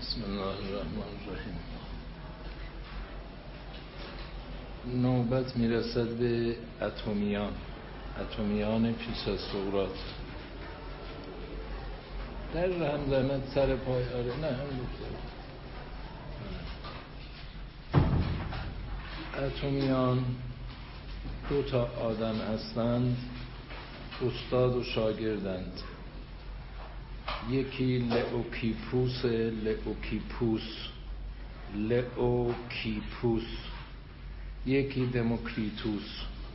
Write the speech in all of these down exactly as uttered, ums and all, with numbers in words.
بسم الله الرحمن الرحیم. نوبت میرسد به اتمیان اتمیان پیش از سقراط. در هم زحمت سر پای آره نه هم اتمیان دو تا آدم هستند، استاد و شاگردند. یکی لئوکیپوس لئوکیپوس لئوکیپوس یکی دموکریتوس.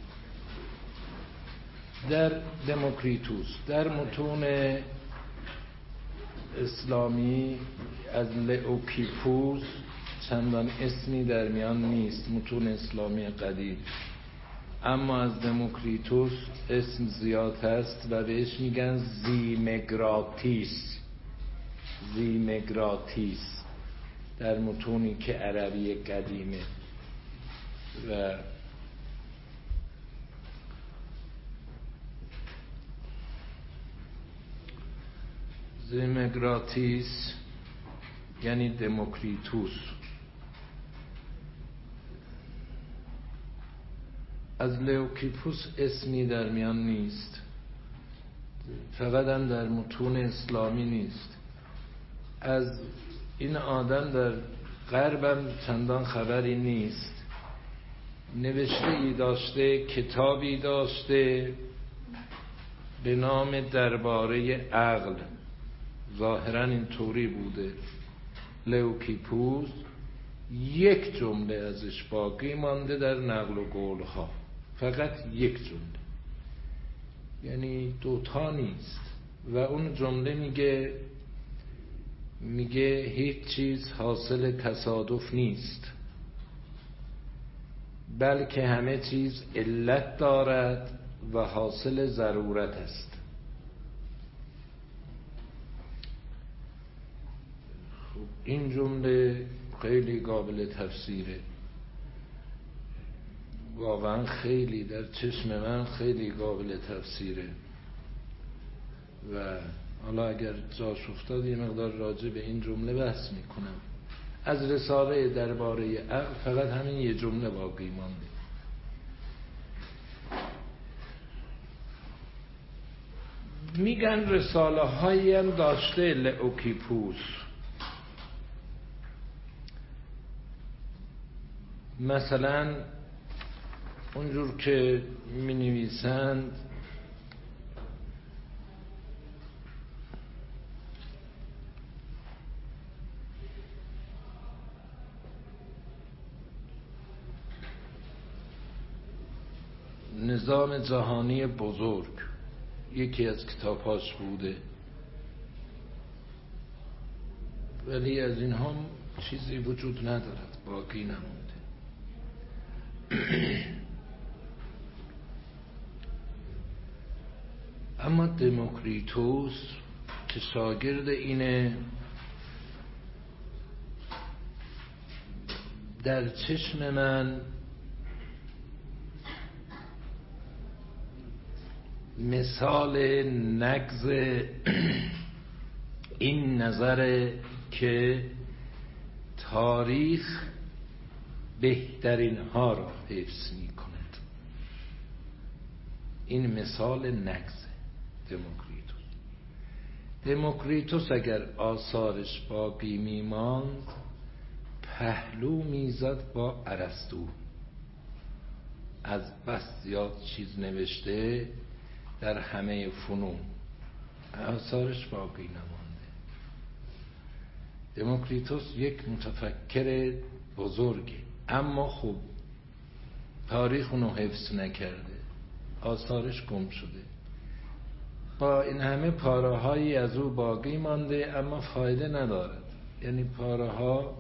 در دموکریتوس در متون اسلامی از لئوکیپوس چندان اسمی در میان نیست، متون اسلامی قدیم، اما از دموکریتوس اسم زیاد هست و بهش میگن زیمگراتیس زیمگراتیس در متونی که عربی قدیمه. و زیمگراتیس یعنی دموکریتوس. از لئوکیپوس اسمی در میان نیست، فقط هم در متون اسلامی نیست. از این آدم در غربم چندان خبری نیست. نوشته ای داشته، کتابی داشته به نام درباره عقل، ظاهرا این طوری بوده. لئوکیپوس یک جمله ازش باقی مانده در نقل و قولها، فقط یک جمله، یعنی دوتا نیست. و اون جمله میگه میگه هیچ چیز حاصل تصادف نیست، بلکه همه چیز علت دارد و حاصل ضرورت است. خب این جمله خیلی قابل تفسیره، واقعا خیلی در چشم من خیلی قابل تفسیره. و حالا اگر جاش افتاد یه مقدار راجع به این جمله بحث میکنم. از رساله درباره عقل فقط همین یه جمله باقی مانده. میگن رساله هایی هم داشته لئوکیپوس، مثلا اونجور که می نویسند نظام جهانی بزرگ یکی از کتابهاش بوده، ولی از این هم چیزی وجود ندارد، باقی نمونده. اما دموکریتوس که شاگرد اینه، در چشم من مثال نقض این نظره که تاریخ بهترین ها را حفظ می کند. این مثال نقض دموکریتوس. دموکریتوس اگر آثارش باقی می ماند پهلو میزد با ارسطو. از بس زیاد چیز نوشته در همه فنون، آثارش باقی نمانده. دموکریتوس یک متفکر بزرگی، اما خب تاریخ اونو حفظ نکرده، آثارش گم شده. با این همه پاره هایی از او باقی مانده اما فایده ندارد. یعنی پاره ها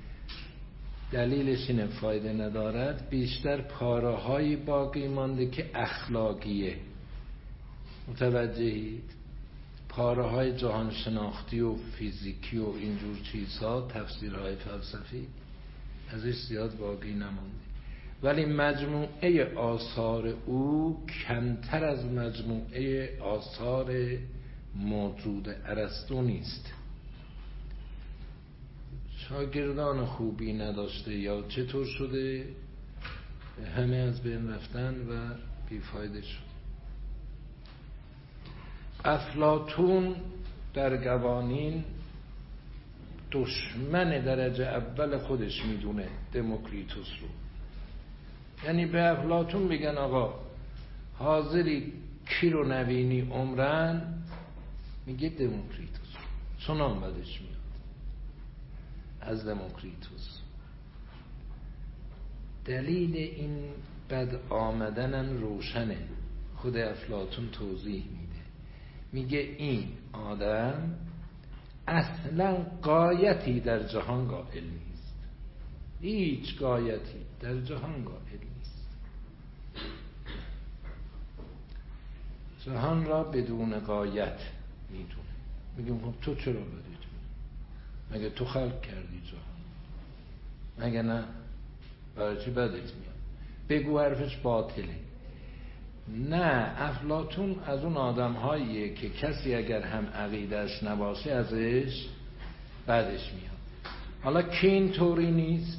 دلیلش اینه فایده ندارد، بیشتر پاره هایی باقی مانده که اخلاقیه. متوجهید؟ پاره های جهان شناختی و فیزیکی و اینجور چیزها، تفسیرهای فلسفی، ازش زیاد باقی نمانده. ولی مجموعه آثار او کمتر از مجموعه آثار موجود ارسطو نیست. شاگردان خوبی نداشته یا چطور شده همه از بین رفتن و بیفایده شد. افلاطون در قوانین دشمن درجه اول خودش میدونه دموکریتوس رو. یعنی به افلاطون بگن آقا حاضری کی رو نبینی عمرن، میگه دموکریتوس، چنان بدش میاد از دموکریتوس. دلیل این بد آمدنم روشنه، خود افلاطون توضیح میده، میگه این آدم اصلا غایتی در جهان قائل نیست، هیچ غایتی در جهان قائل نیست، جهان را بدون غایت میدونه. میگم خب تو چرا بدید؟ مگه تو خلق کردی جهان؟ مگه نه؟ برای چی بدت میاد؟ بگو حرفش باطله. نه، افلاطون از اون آدم هاییه که کسی اگر هم عقیدهش نباشه ازش بدش میاد. حالا کی این طوری نیست؟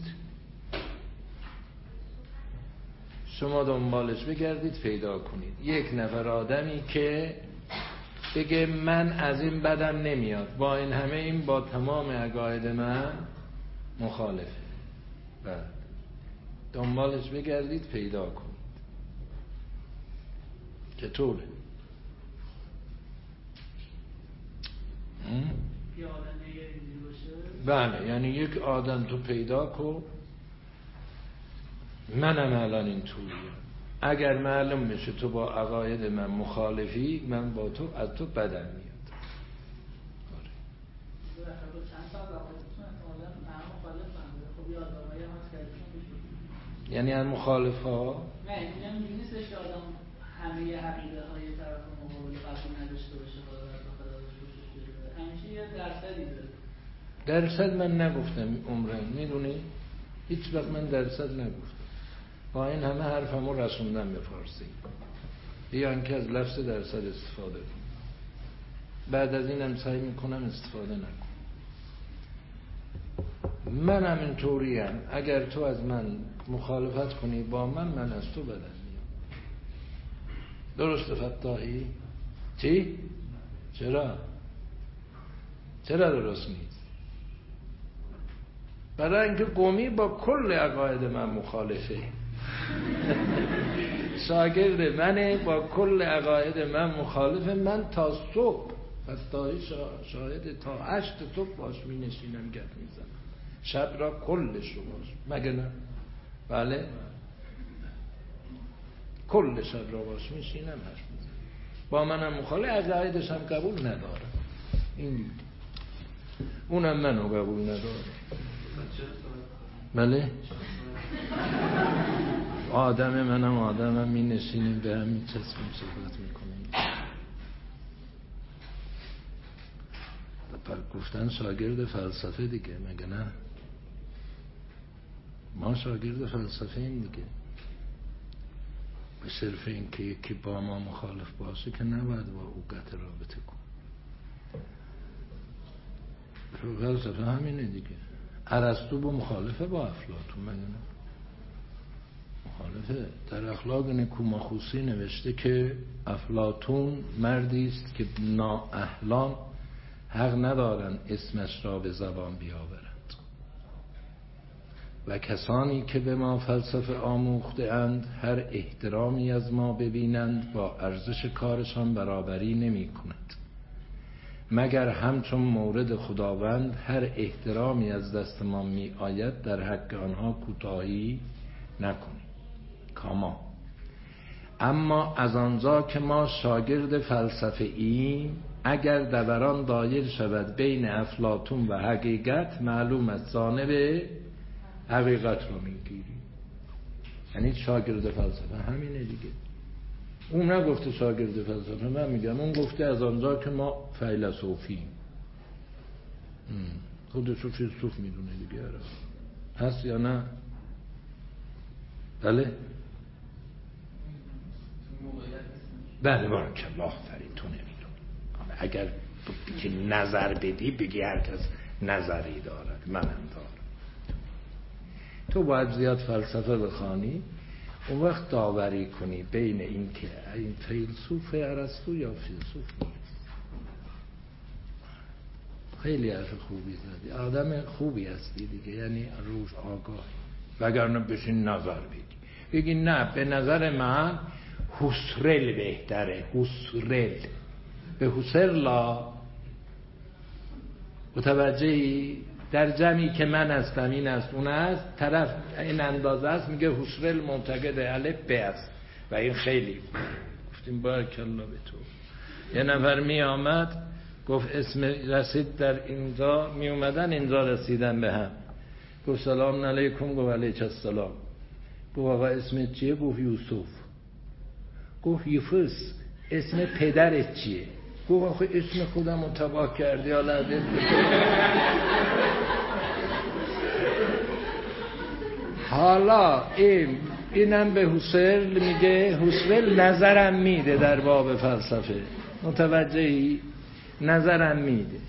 شما دنبالش بگردید پیدا کنید یک نفر آدمی که بگه من از این بدم نمیاد، با این همه این با تمام عقاید من مخالفه. بعد دنبالش بگردید پیدا کنید. چطوره؟ بله، یعنی یک آدم تو پیدا کن، منم الان این طوریه، اگر معلوم میشه تو با عقاید من مخالفی، من با تو از تو بدم میاد. یعنی از مخالف ها نه، میگم نیستش که آدم همه عقیده های طرف مقابل قبول نداشته باشه، همیشه یه درصدی داره. درصد من نگفتم عمرن، میدونی هیچ وقت من درصد نگفتم، با این همه حرفمو رسوندم به فارسی، بیان که از لفظ درصد استفاده کنم، بعد از اینم سعی میکنم استفاده نکنم. منم اینطوریم، اگر تو از من مخالفت کنی با من، من از تو بدم میاد. درسته فتاحی؟ چی؟ چرا؟ چرا درست نیست؟ برای اینکه قومی با کل عقاید من مخالفه. شاگرد منه، با کل عقاید من مخالفه. من تا صبح فتاحی شاهد، تا هشت صبح باش می نشینم گپ میزنم، شب را کلش رو باش، مگه نه؟ بله، کل شب را باش میشینم حرف میزنم، با منم مخالف، عقایدش هم قبول نداره، این اونم منو قبول نداره. بله، آدم منم آدمم، می نشینیم به هم می چسبیم صحبت میکنیم. پر گفتن شاگرد فلسفه دیگه، مگه نه؟ ما شاگرد فلسفه این دیگه، به صرف این که یکی با ما مخالف باشه که نباید با او قطع رابطه کن. فلسفه همینه دیگه. ارسطو با مخالفه با افلاطون، مگه نه؟ مخالفه. در اخلاق نیکوماخوسی نوشته که افلاطون مردی است که نااهلان حق ندارند اسمش را به زبان بیاورند و کسانی که به ما فلسفه آموخته اند هر احترامی از ما ببینند با ارزش کارشان برابری نمی کند، مگر همچون مورد خداوند هر احترامی از دست ما می آید در حق آنها کوتاهی نکنیم. کاما اما از آنجا که ما شاگرد فلسفه ایم، اگر دوران دایر شود بین افلاطون و حقیقت، معلوم است جانب حقیقت رو میگیریم. یعنی شاگرد فلسفه همینه دیگه. اون نگفته شاگرد فلسفه، من میگم اون گفته از آنجا که ما فیلسوفیم. خودش رو فیلسوف میدونه دیگه، هست یا نه؟ بله؟ بله، بارک الله، فرید تو نمیدون. اگر که نظر بدی بگی هر کس نظری دارد، منم دارم. تو باید زیاد فلسفه بخوانی، اون وقت داوری کنی بین این که این فیلسوف ارسطو یا فیلسوف نیست. خیلی حرف خوبی زدی، آدم خوبی هستی دیگه، یعنی روش آگاه، وگرنه بشین نظر بگی بگی نه به نظر من هوسرل بهتره. هوسرل به هوسرلا متوجهی؟ در جمعی که من هستم این است اون است، طرف این اندازه است میگه هوسرل معتقد الف ب است و این خیلی گفتیم بارک الله به تو. یه نفر می آمد گفت اسم رسید در اینجا، می اومدن اینجا رسیدن به هم، گفت سلام علیکم، گفت علیک السلام. گفت آقا اسمت چیه؟ گفت یوسف. گفت یوفس اسم پدرت چیه؟ گفت آخه اسم خودم رو تباه کردی حالا حالا این اینم به هوسرل میگه، هوسرل نظرم میده در باب فلسفه، متوجهی؟ نظرم میده.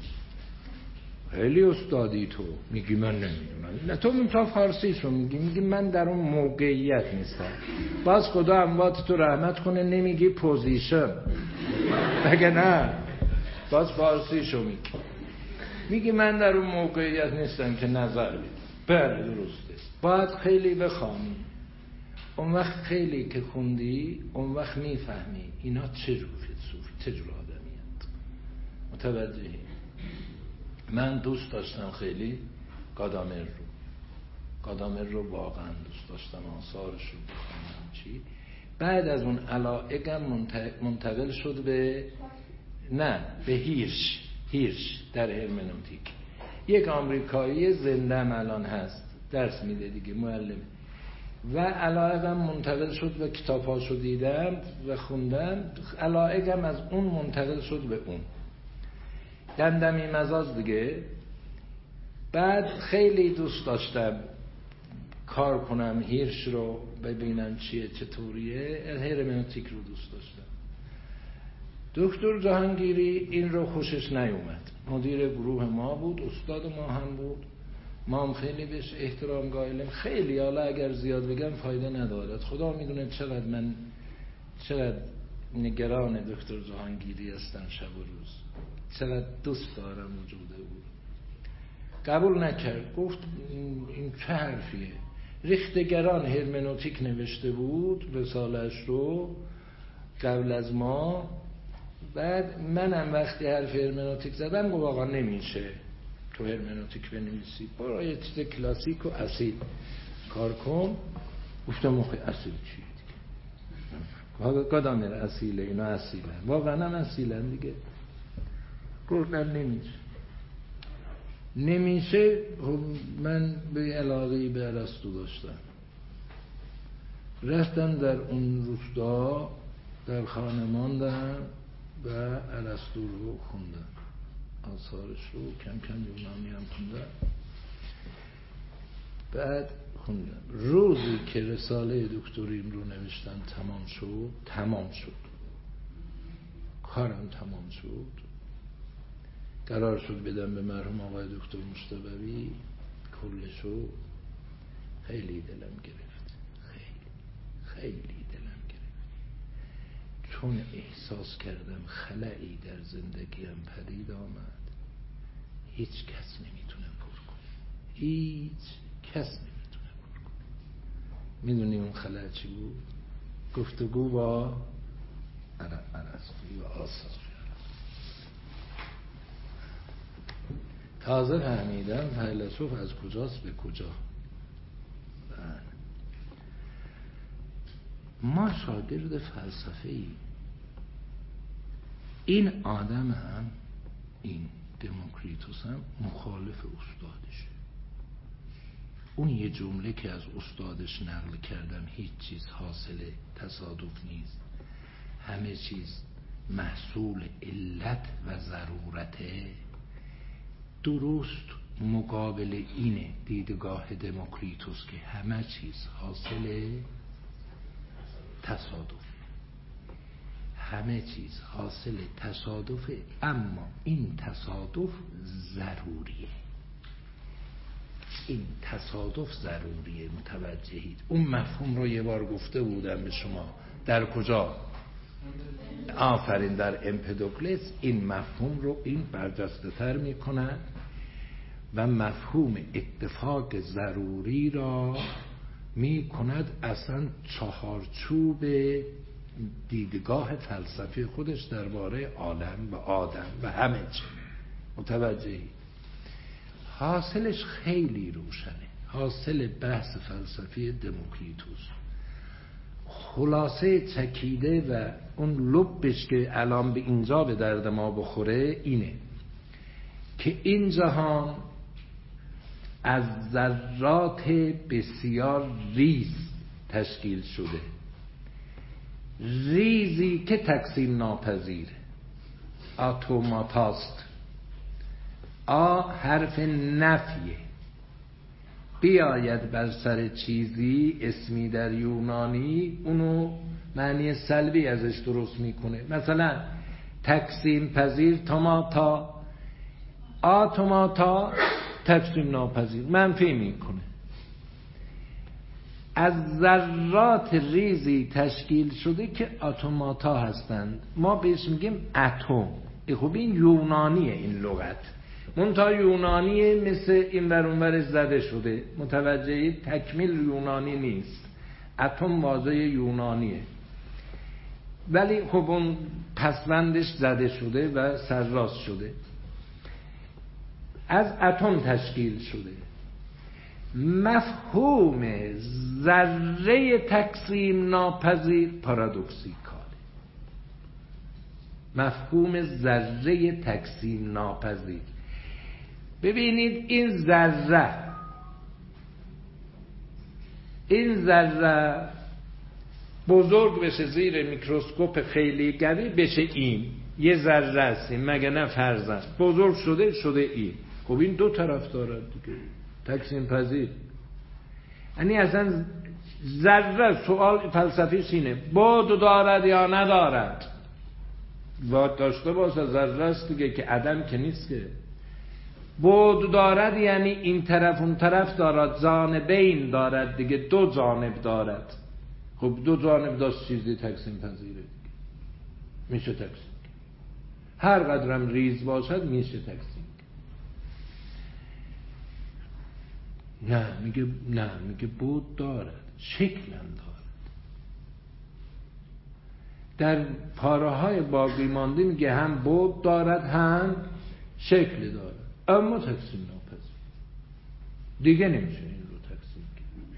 خیلی استادی تو، میگی من نمیدونم. نه تو منتها فارسیشو میگی، میگی من در اون موقعیت نیستم. باز خدا اموات تو رحمت کنه نمیگی پوزیشن، مگه نه؟ باز فارسیشو میگی، میگی من در اون موقعیت نیستم که نظر بدم. بله درسته، باید خیلی بخوانی، اون وقت خیلی که خوندی اون وقت میفهمی اینا چه جور فیلسوفی، چه جور آدمیت. متوجهی؟ من دوست داشتم خیلی گادامر رو گادامر رو واقعا دوست داشتم، آثارش رو بخونم چی. بعد از اون علایقم منتقل شد به نه به هیرش هیرش در هرمنوتیک، یک آمریکایی زنده الان هست، درس میده دیگه، معلمه. و علایقم منتقل شد به کتاباشو دیدم و خوندم، علایقم از اون منتقل شد به اون دمدمی مزاج دیگه. بعد خیلی دوست داشتم کار کنم هیرش رو، ببینم چیه چطوریه. هرمنوتیک رو دوست داشتم. دکتر جهانگیری این رو خوشش نیومد، مدیر گروه ما بود، استاد ما هم بود، ما هم خیلی بهش احترام قائلیم. خیلی، حالا اگر زیاد بگم فایده ندارد، خدا میدونه چقدر من چقدر نگران دکتر جهانگیری هستم شب و روز، چقدر دوست دارم وجوده بود. قبول نکرد، گفت این چه حرفیه. ریختگران هرمنوتیک نوشته بود رسالش رو قبل از ما. بعد منم وقتی حرف هرمنوتیک زدم گفت آقا نمیشه تو هرمنوتیک بنویسی، برو یه چیز کلاسیک و اصیل کار کن. گفتم آخه اصیل چیه دیگه؟ گادامر اصیله، اینا اصیلن، واقعا هم اصیلن دیگه. گفت نه نمیشه نمیشه. من به علاقه‌ای به ارسطو داشتم، رفتم در اون روستا در خانه ماندم و ارسطو رو خوندم، آثارش رو کم کم یونانی هم خوندم. بعد خوندم. روزی که رساله دکتریم رو نوشتم تمام شد تمام شد کارم تمام شد، قرار شد بدم به مرحوم آقای دکتر مجتبی کلشو. خیلی دلم گرفت، خیلی خیلی دلم گرفت، چون احساس کردم خلایی در زندگیم پدید آمد هیچ کس نمیتونه پر کنه، هیچ کس نمیتونه پر کنه. میدونی اون خلا چی بود؟ گفتگو با ارسطو و آثار. تازه فهمیدم فیلسوف از کجاست به کجا. ما شاگرد فلسفه ای. این آدم هم، این دموکریتوس هم مخالف استادشه. اون یه جمله که از استادش نقل کردم، هیچ چیز حاصل تصادف نیست، همه چیز محصول علت و ضرورته، درست مقابل اینه دیدگاه دموکریتوس که همه چیز حاصل تصادف، همه چیز حاصل تصادفه، اما این تصادف ضروریه. این تصادف ضروریه. متوجهید؟ اون مفهوم رو یه بار گفته بودم به شما. در کجا؟ آفرین، در امپدوکلس. این مفهوم رو این برجسته تر می کند و مفهوم اتفاق ضروری را می کند اصلا چهارچوب دیدگاه فلسفی خودش درباره عالم و آدم و همه چی. متوجهی؟ حاصلش خیلی روشنه. حاصل بحث فلسفی دموکریتوس، خلاصه چکیده و اون لبش که الان به اینجا به درد ما بخوره اینه که این جهان از ذرات بسیار ریز تشکیل شده، ریزی که تقسیم ناپذیره. آتوماتاست. آ حرف نفیه. بیاید بر سر چیزی اسمی در یونانی اونو معنی سلبی ازش درست میکنه. مثلا تقسیم پذیر توماتا، آتوماتا تقسیم ناپذیر، منفی میکنه. از ذرات ریزی تشکیل شده که اتماتا هستند. ما بهش میگیم اتم. خب این یونانیه این لغت، منتها یونانیه مثل این ور اون ورش زده شده. متوجهی؟ تکمیل یونانی نیست. اتم واژه یونانیه ولی خب اون پسوندش زده شده و سرراست شده. از اتم تشکیل شده. مفهوم ذره تقسیم ناپذیر پارادوکسیکال. مفهوم ذره تقسیم ناپذیر. ببینید این ذره این ذره بزرگ بشه زیر میکروسکوپ خیلی قوی بشه این یه ذره است، مگه نه فرضاً بزرگ شده شده این. خب این دو طرف دارد دیگه، تقسیم پذیر. یعنی اصلا ذره، سوال فلسفیش اینه بعد دارد یا ندارد؟ بعد داشته باشه، ذره است دیگه که عدم که نیست که. بعد دارد یعنی این طرف اون طرف دارد، جانبین دارد دیگه، دو جانب دارد. خب دو جانب داشت چیزی تقسیم پذیره دیگه. میشه تقسیم، هر قدرم ریز باشد میشه تقسیم. نه میگه نه میگه بود دارد، شکلم دارد. در پاره های باقی مانده میگه هم بود دارد هم شکل دارد، اما تقسیم ناپذیر دیگه نمیشه این رو تقسیم کرد.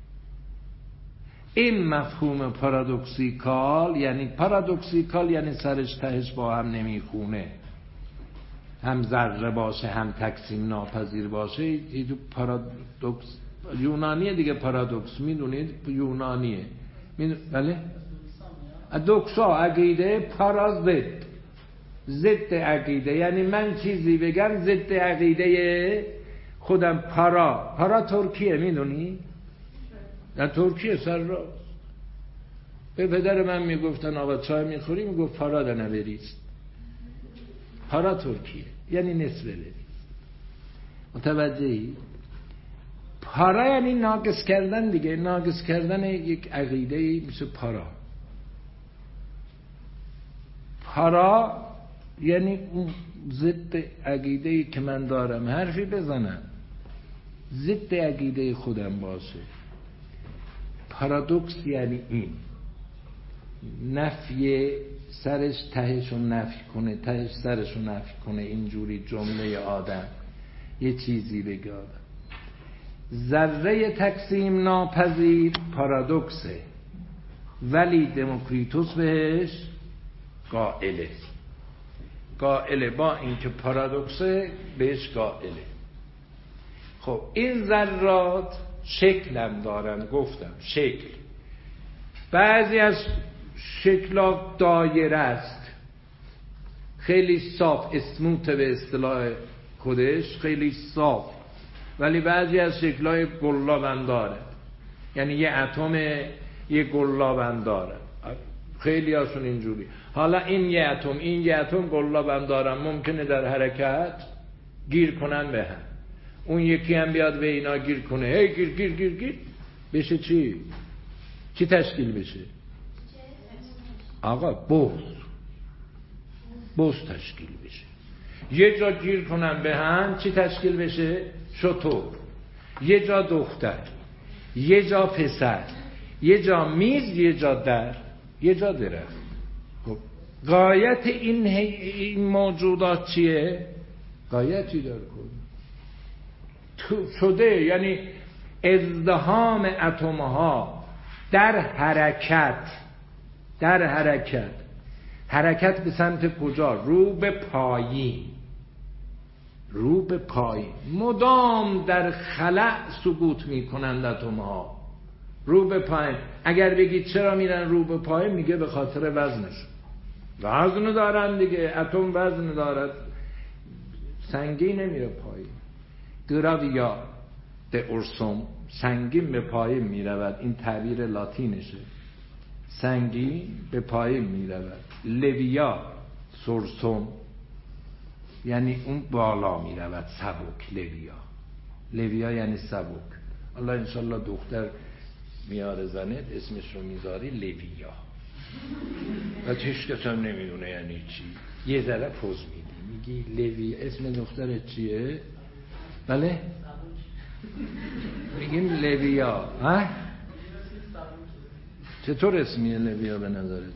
این مفهوم پارادوکسیکال، یعنی پارادوکسیکال یعنی سرش تهش با هم نمیخونه، هم ذره باشه هم تقسیم ناپذیر باشه. این پارادوکس یونانیه دیگه. پارادوکس میدونید یونانیه. میدون... بله دوکسا عقیده، پارا ضد، ضد عقیده. یعنی من چیزی بگم ضد عقیده خودم. پارا پارا ترکیه میدونی؟ نه ترکیه سر راست. به پدر من میگفتن آقا چای میخوری؟ میگفت پارا ده نبریست. پارا ترکیه یعنی نصف بریز. متوجهی؟ پارا یعنی ناقص کردن دیگه. ناقص کردن یک عقیده میشه پارا. پارا یعنی اون ضد عقیده‌ای که من دارم حرفی بزنم ضد عقیده خودم باشه. پارادوکس یعنی این نفی، سرش تهشو نفی کنه، تهش سرشو نفی کنه. اینجوری جمله آدم یه چیزی بگه آدم. ذره تقسیم ناپذیر پارادوکسه، ولی دموکریتوس بهش قائله. قائله با اینکه پارادوکسه بهش قائله. خب این ذرات شکلم دارن. گفتم شکل، بعضی از شکلات دایره است، خیلی صاف، اسموت به اصطلاح خودش، خیلی صاف. ولی بعضی از شکلای گلابند داره، یعنی یه اتم یه گلابند داره. خیلی هاشون اینجوری. حالا این یه اتم این یه اتم گلابند دارن، ممکنه در حرکت گیر کنن به هم. اون یکی هم بیاد به اینا گیر کنه، هی گیر گیر گیر گیر بشه چی؟ چی تشکیل بشه؟ آقا بغض بغض تشکیل بشه. یه جا گیر کنن به هم چی تشکیل بشه؟ شتر. یه جا دختر، یه جا پسر، یه جا میز، یه جا در، یه جا درخت. خب غایت این, این موجودات چیه؟ غایتی داره تو شده، یعنی ازدحام اتم‌ها در حرکت، در حرکت حرکت به سمت کجا؟ رو به پایین، رو به پایین، مدام در خلأ سقوط میکنند اتم‌ها رو به پایین. اگر بگید چرا میرن رو به پایین، میگه به خاطر وزنش. وزن دارن دیگه، اتم وزن دارد، سنگین نمیره پایین. گراویا ده ارسوم، سنگین به پایین میرود، این تعبیر لاتینشه، سنگین به پایین میرود. لویا سرسوم، یعنی اون بالا میرود، سبک. لویا لویا یعنی سبک. الله انشالله دختر میاره زنت اسمش رو میذاری لویا و هیچ کس هم نمیدونه یعنی چی. یه ذره پوز میدی میگی لویا. اسم دخترت چیه؟ بله میگیم لویا. ها چطور اسمیه لویا به نظرت؟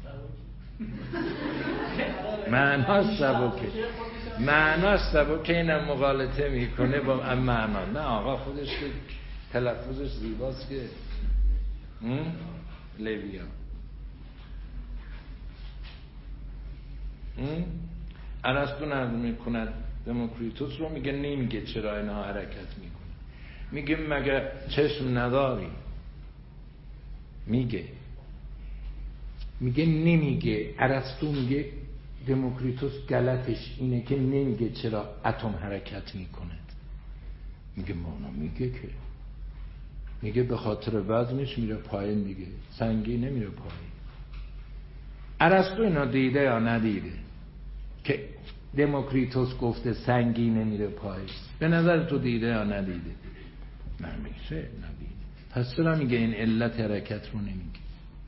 معناش سبکه، معناش سبکه، اینم مغالطه میکنه با معنا. نه آقا خودش که تلفظش زیباست که لویا. ارسطو نقل میکند دموکریتوس رو، میگه نمیگه چرا اینا حرکت میکنه، میگه مگه چشم نداری؟ میگه میگه نمیگه. ارسطو میگه دموکریتوس غلطش اینه که نمیگه چرا اتم حرکت میکنه، میگه مانا میگه که میگه به خاطر وزنش میره پایین دیگه، سنگی نمیره پایین. ارسطو اینا دیده یا ندیده که دموکریتوس گفته سنگی نمیره پایین؟ به نظر تو دیده یا ندیده؟ نمیشه ندیده. پس چرا میگه این علت حرکت رو نمیگه؟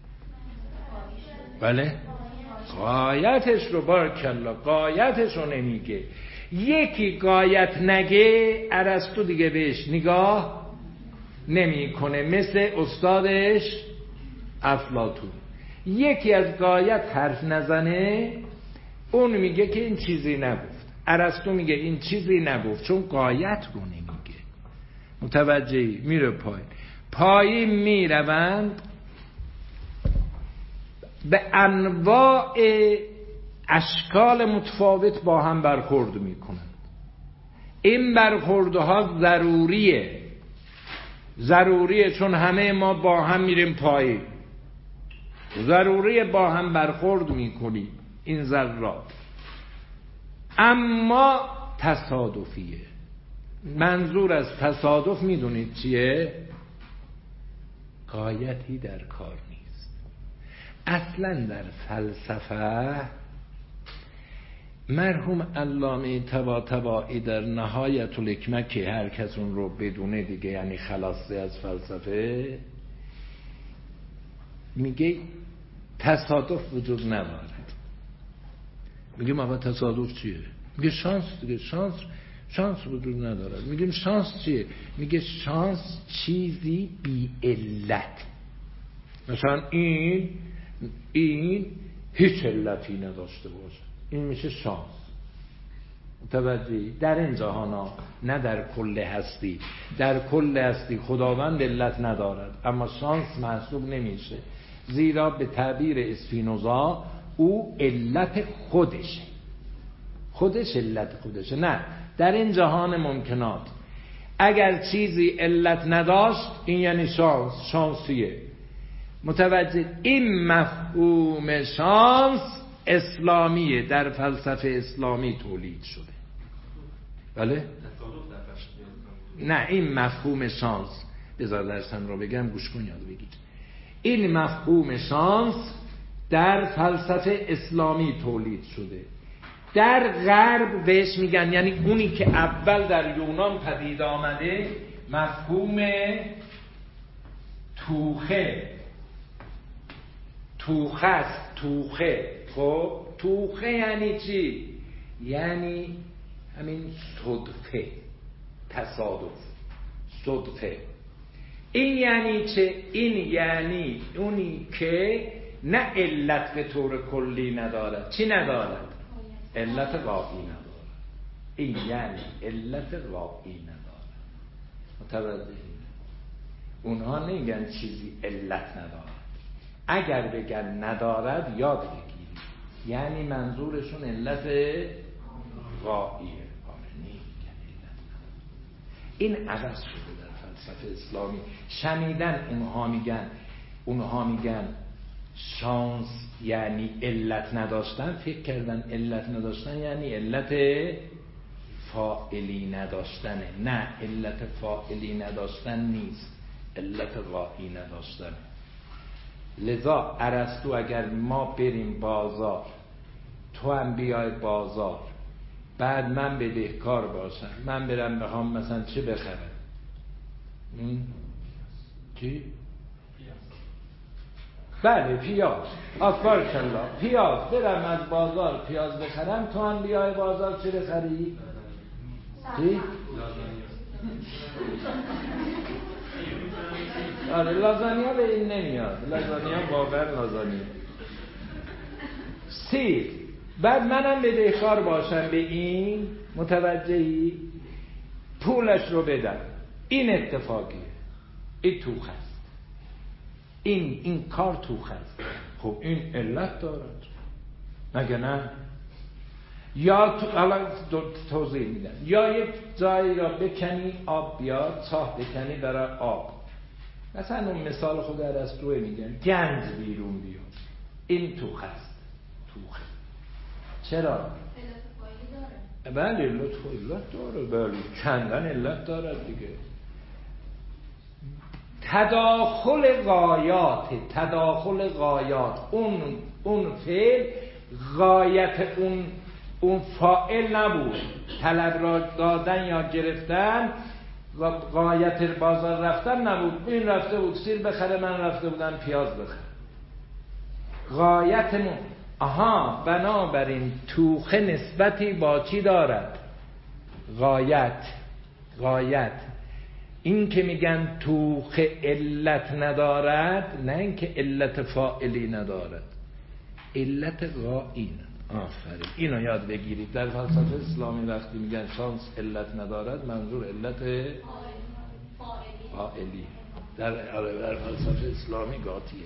بله غایتش رو، بارکالله غایتش رو نمیگه. یکی غایت نگه ارسطو دیگه بهش نگاه نمیکنه، مثل استادش افلاطون. یکی از غایت حرف نزنه اون میگه که این چیزی نگفت. ارسطو میگه این چیزی نگفت چون غایت رو نمیگه. متوجهی؟ میره پایین. پایین میروند به انواع اشکال متفاوت با هم برخورد میکنند. این برخوردها ضروریه، ضروریه چون همه ما با هم میریم پایین، ضروریه با هم برخورد میکنیم این ذرات. اما تصادفیه. منظور از تصادف میدونید چیه؟ غایتی در کار نیست. اصلا در فلسفه مرحوم علامه طباطبایی در نهایت الحکمه که هر کس اون رو بدونه دیگه یعنی خلاصه از فلسفه، میگه تصادف وجود ندارد. میگه ما تصادف چیه؟ میگه شانس دیگه، شانس شانس وجود ندارد. میگیم شانس چیه؟ میگه شانس چیزی بی علت. مثلا این این هیچ علتی نداشته باشه، این میشه شانس. متوجهی؟ در این جهان، نه در کل هستی. در کل هستی خداوند علت ندارد، اما شانس محسوب نمیشه، زیرا به تعبیر اسپینوزا او علت خودشه، خودش علت خودشه. نه، در این جهان ممکنات اگر چیزی علت نداشت این یعنی شانس، شانسیه. متوجه؟ این مفهوم شانس اسلامیه، در فلسفه اسلامی تولید شده. بله؟ نه، این مفهوم شانس، بذار درسم رو بگم گوش کن یاد بگید. این مفهوم شانس در فلسفه اسلامی تولید شده. در غرب بهش میگن، یعنی اونی که اول در یونان پدید آمده، مفهوم توخه توخه است. توخه خب توخه یعنی چی؟ یعنی همین صدفه، تصادف، صدفه. این یعنی چه؟ این یعنی اونی که نه علت به طور کلی ندارد. چی ندارد؟ علت غایی ندارد. این یعنی علت غایی ندارد. متوجه؟ اونها نمیگن چیزی علت ندارد. اگر بگن ندارد یاد بگیرید، یعنی منظورشون علت غاییه. این عوض شده در فلسفه اسلامی. شنیدن اونها میگن اونها میگن شانس یعنی علت نداشتن، فکر کردن علت نداشتن یعنی علت فاعلی نداشتنه. نه، علت فاعلی نداشتن نیست، علت غایی نداشتن. لذا ارسطو اگر ما بریم بازار، تو هم بیای بازار، بعد من بدهکار باشم، من برم بخوام مثلا چه بخرم؟ چی؟ بله پیاز. آفر کلا پیاز. برم از بازار پیاز بخرم، تو هم بیای بازار چه بخری؟ چی؟ آره لازانیا به این نمیاد. لازانیا واقعا لازانیا. سیر. بعد منم بدهکار باشم به این، متوجهی؟ پولش رو بدم. این اتفاقیه. این توخ است. این این کار توخ است. خب این علت دارد مگه نه؟ یا تو الان توضیح میدم، یا یک جایی را بکنی آب بیاد، چاه بکنی برای آب. مثلا اون مثال خود ارسطو میگن گنج بیرون بیاد. این توخ است. توخه. چرا؟ بله لطف علت داره. بله چندان علت دارد دیگه. تداخل غایات تداخل غایات اون اون فعل غایت اون اون فاعل نبود. طلب را دادن یا گرفتن غایت بازار رفتن نبود. این رفته بود سیر بخره، من رفته بودم پیاز بخره. غایتمون آها بنابراین توخه نسبتی با چی دارد؟ غایت. غایت این که میگن توخه علت ندارد، نه اینکه علت فاعلی ندارد، علت غایی ندارد. آفرین، اینو یاد بگیرید. در فلسفه اسلامی وقتی میگن شانس علت ندارد، منظور علت فاعلی. در در فلسفه اسلامی قاطیه،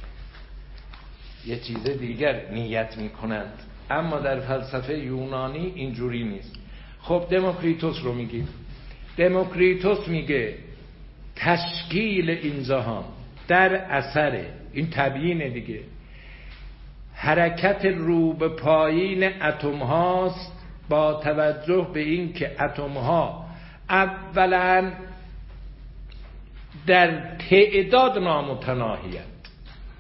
یه چیز دیگر نیت میکنند. اما در فلسفه یونانی اینجوری نیست. خب دموکریتوس رو میگید. دموکریتوس میگه تشکیل این جهان در اثر این تبیین دیگه حرکت رو به پایین اتم هاست، با توجه به این که اتم ها اولا در تعداد نامتناهی‌اند،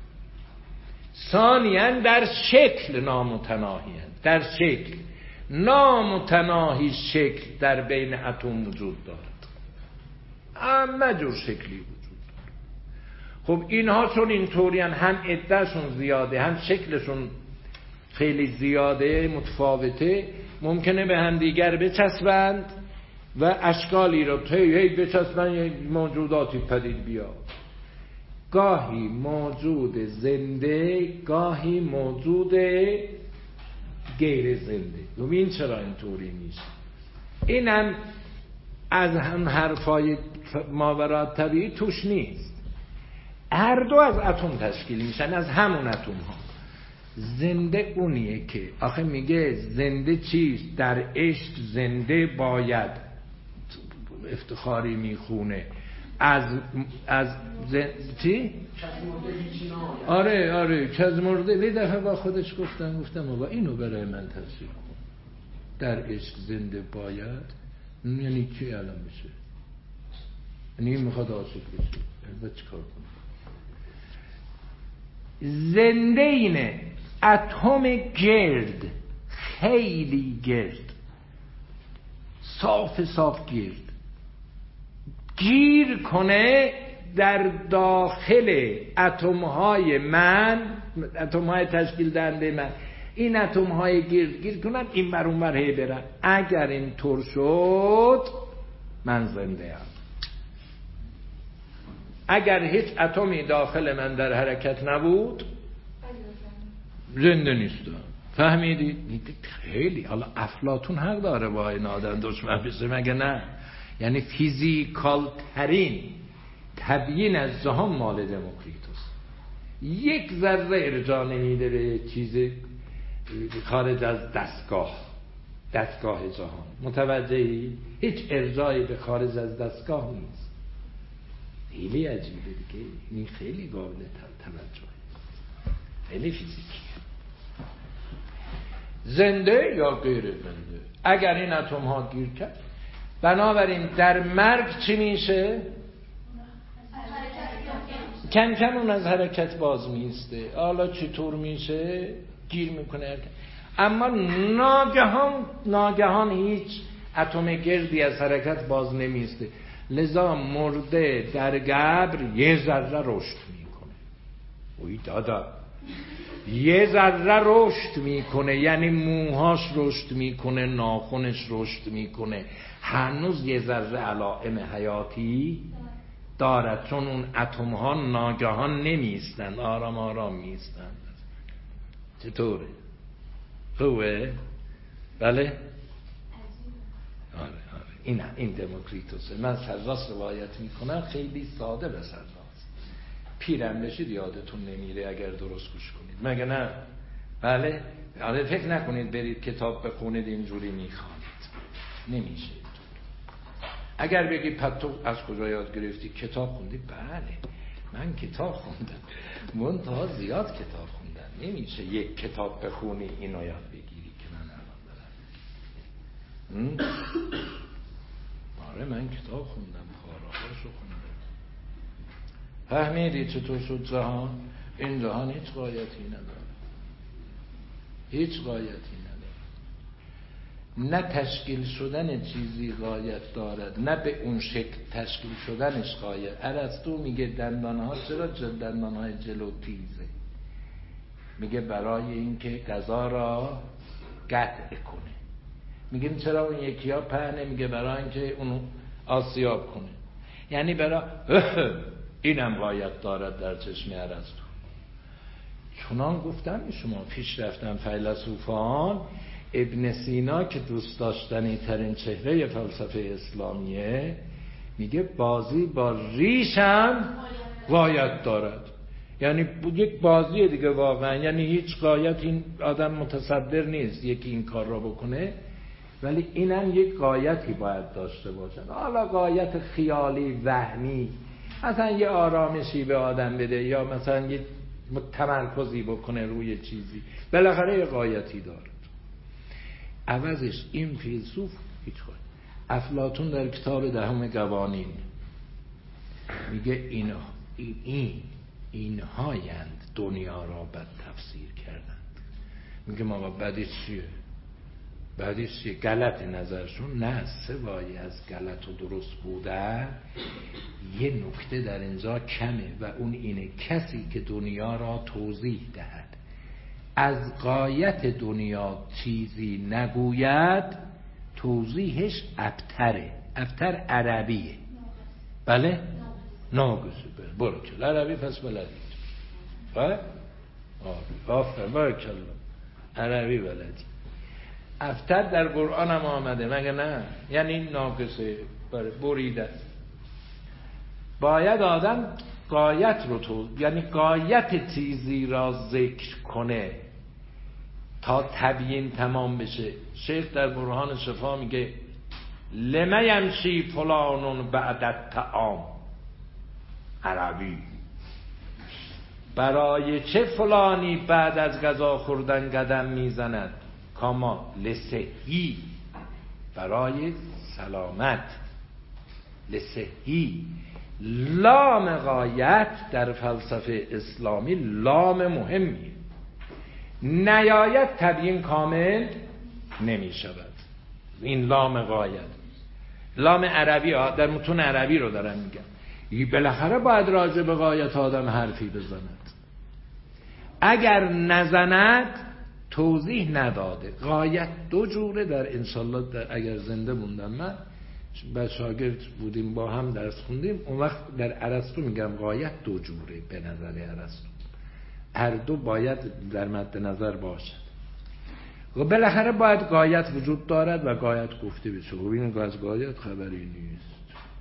ثانیاً در شکل نامتناهی‌اند. در شکل نامتناهی شکل در بین اتم وجود دارد، همه جور شکلی وجود دارد. خب اینها چون اینطورین، هم عدهشون زیاده، هم شکلشون خیلی زیاده، متفاوته، ممکنه به هم دیگر بچسبند و اشکالی رو هی هی بچسبن، موجوداتی پدید بیاد. گاهی موجود زنده، گاهی موجود غیر زنده. ببین چرا اینطوری نیست؟ اینم از هم حرفای ماورا طبیعی توش نیست. هر دو از اتم تشکیل میشن، از همون اتم ها. زنده اونیه که آخه میگه زنده چیست؟ در عشق زنده باید، افتخاری میخونه از از زن... چی؟ آره آره کز مرده. یه دفعه با خودش گفتم گفتم بابا اینو برای من تفسیر کن. در عشق زنده باید یعنی چی الان بشه؟ یعنی این میخواد عاشق بشه، باید چیکار کنه؟ زنده اینه اتم گرد خیلی گرد، صاف صاف گرد، گیر کنه در داخل اتم‌های من، اتم‌های تشکیل دهنده من، این اتم‌های گرد گیر کنن، این بر اون بر هی برن. اگر این طور شد من زنده ام. اگر هیچ اتمی داخل من در حرکت نبود زنده نیستم. فهمیدید؟ خیلی حالا افلاطون حق داره با این آدم دشمن بشه مگه نه؟ یعنی فیزیکال ترین تبیین از جهان مال دموکریتوس. یک ذره ارجاع نمیده به چیز خارج از دستگاه دستگاه جهان. متوجهی؟ هیچ ارجاعی به خارج از دستگاه نیست. خیلی عجیبه دیگه. این خیلی قابل توجهه، خیلی فیزیکیه. زنده یا غیر زنده؟ اگر این اتم ها گیر کرد، بنابراین در مرگ چی میشه؟ کم کم اون از حرکت باز میسته. حالا چطور میشه؟ گیر میکنه. اما ناگهان ناگهان هیچ اتم گردی از حرکت باز نمیسته. لذا مرده در قبر یه ذره رشد میکنه. اوی دادا، یه ذره رشد میکنه، یعنی موهاش رشد میکنه، ناخنش رشد میکنه، هنوز یه ذره علائم حیاتی دارد، چون اون اتم ها ناگهان نمیستن، آرام آرام میستن. چطوره؟ خوبه؟ بله؟ آره آره. این این دموکریتوسه. من سرراست روایت میکنم، خیلی ساده به سرراست. پیرم بشید یادتون نمیره اگر درست گوش کنید، مگه نه؟ بله؟ آره. فکر نکنید برید کتاب بخونید اینجوری میخوانید، نمیشه. اگر بگی پس تو از کجا یاد گرفتی؟ کتاب خوندی؟ بله من کتاب خوندم، منتها زیاد کتاب خوندم. نمیشه یک کتاب بخونی اینو یاد بگیری که من الان دارم. آره من کتاب خوندم، خارهاشو خوندم. فهمیدی چطور شد جهان؟ این جهان هیچ غایتی نداره، هیچ غایتی نداره. نه تشکیل شدن چیزی غایت دارد، نه به اون شکل تشکیل شدنش غایت. ارسطو میگه دندانها چرا دندانهای جلو تیزه؟ میگه برای اینکه غذا را قطع کنه. میگه چرا اون یکی ها پهنه؟ میگه برای اینکه اونو آسیاب کنه. یعنی برای اینم غایت دارد در چشم ارسطو. چنان گفتم شما پیش رفتن فیلسوفان، ابن سینا که دوست داشتنی ترین چهره فلسفه اسلامیه، میگه بازی با ریشم غایت دارد. یعنی یک بازی دیگه واقعا، یعنی هیچ غایت این آدم متصدر نیست یکی این کار را بکنه، ولی اینم یک غایتی باید داشته باشن. حالا غایت خیالی وهمی، مثلا یه آرامشی به آدم بده، یا مثلا یه تمرکزی بکنه روی چیزی، بالاخره یه غایتی داره. عوضش این فیلسوف هیچ خواهد. افلاطون در کتاب دهم قوانین میگه اینا این, این اینهایند دنیا را بد تفسیر کردند. میگه ما بدیش چیه؟ بدیش چیه؟ غلط نظرشون نه، سوایی از غلط و درست بودن یه نکته در اینجا کمه و اون اینه کسی که دنیا را توضیح دهد از غایت دنیا چیزی نگوید توضیحش ابتره. ابتر عربیه، بله؟ ناگزه. برو کل عربی پس بلدید. آره؟ آفر بارکالله عربی بلدی. ابتر در قرآن هم آمده مگه نه؟ یعنی ناگزه، بریده. باید آدم غایت رو تو، یعنی غایت چیزی را ذکر کنه تا تبیین تمام بشه. شیخ در برهان شفا میگه لمه یمشی فلانون بعد الطعام. عربی برای چه فلانی بعد از غذا خوردن قدم میزند؟ کاما لصحی، برای سلامت. لصحی لام غایت در فلسفه اسلامی لام مهمیه. نیایت تبیین کامل نمی شود. این لام غایت، لام عربی ها، در متون عربی رو دارم میگم. بالاخره باید راجع به غایت آدم حرفی بزند. اگر نزند توضیح نداده. غایت دو جوره در انشالله در اگر زنده موندم من با شاگرد بودیم با هم درس خوندیم، اون وقت در ارسطو میگم غایت دو جوره به نظر ارسطو، هر دو باید در مد نظر باشد. و بالاخره باید غایت وجود دارد و غایت گفته بشه. و این از غایت خبری نیست،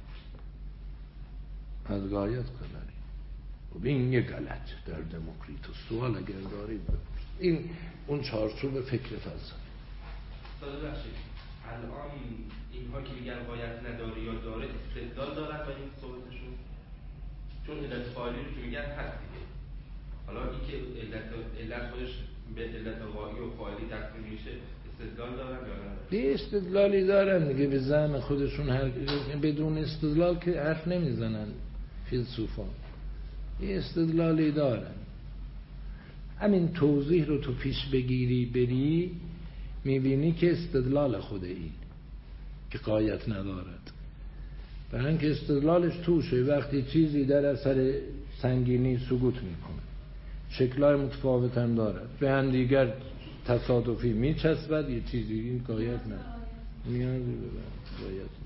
از غایت خبری. و این یه غلط در دموکریتوس. سوال اگر دارید بپرسید. این اون چارچوب فکر فلسفی. داده بخشید الان اینها که میگن غایت نداره یا داره استدلال دارن و این صحبتشون، چون علت فاعلی رو که میگن هست دیگه. حالا این که علت علت خودش به علت غایی و فاعلی تقسیم میشه، استدلال دارن یا نه؟ یه استدلالی دارن دیگه، به زعم خودشون هر بدون استدلال که حرف نمیزنن فیلسوفان. یه استدلالی دارن. همین توضیح رو تو پیش بگیری بری میبینی که استدلال خود این که غایت ندارد. برای اینکه استدلالش توشه وقتی چیزی در اثر سنگینی سقوط میکنه، شکل‌های متفاوت هم دارد، به هم دیگر تصادفی میچسبد، یه چیزی این غایت ندارد، نیازی به غایت ندارد.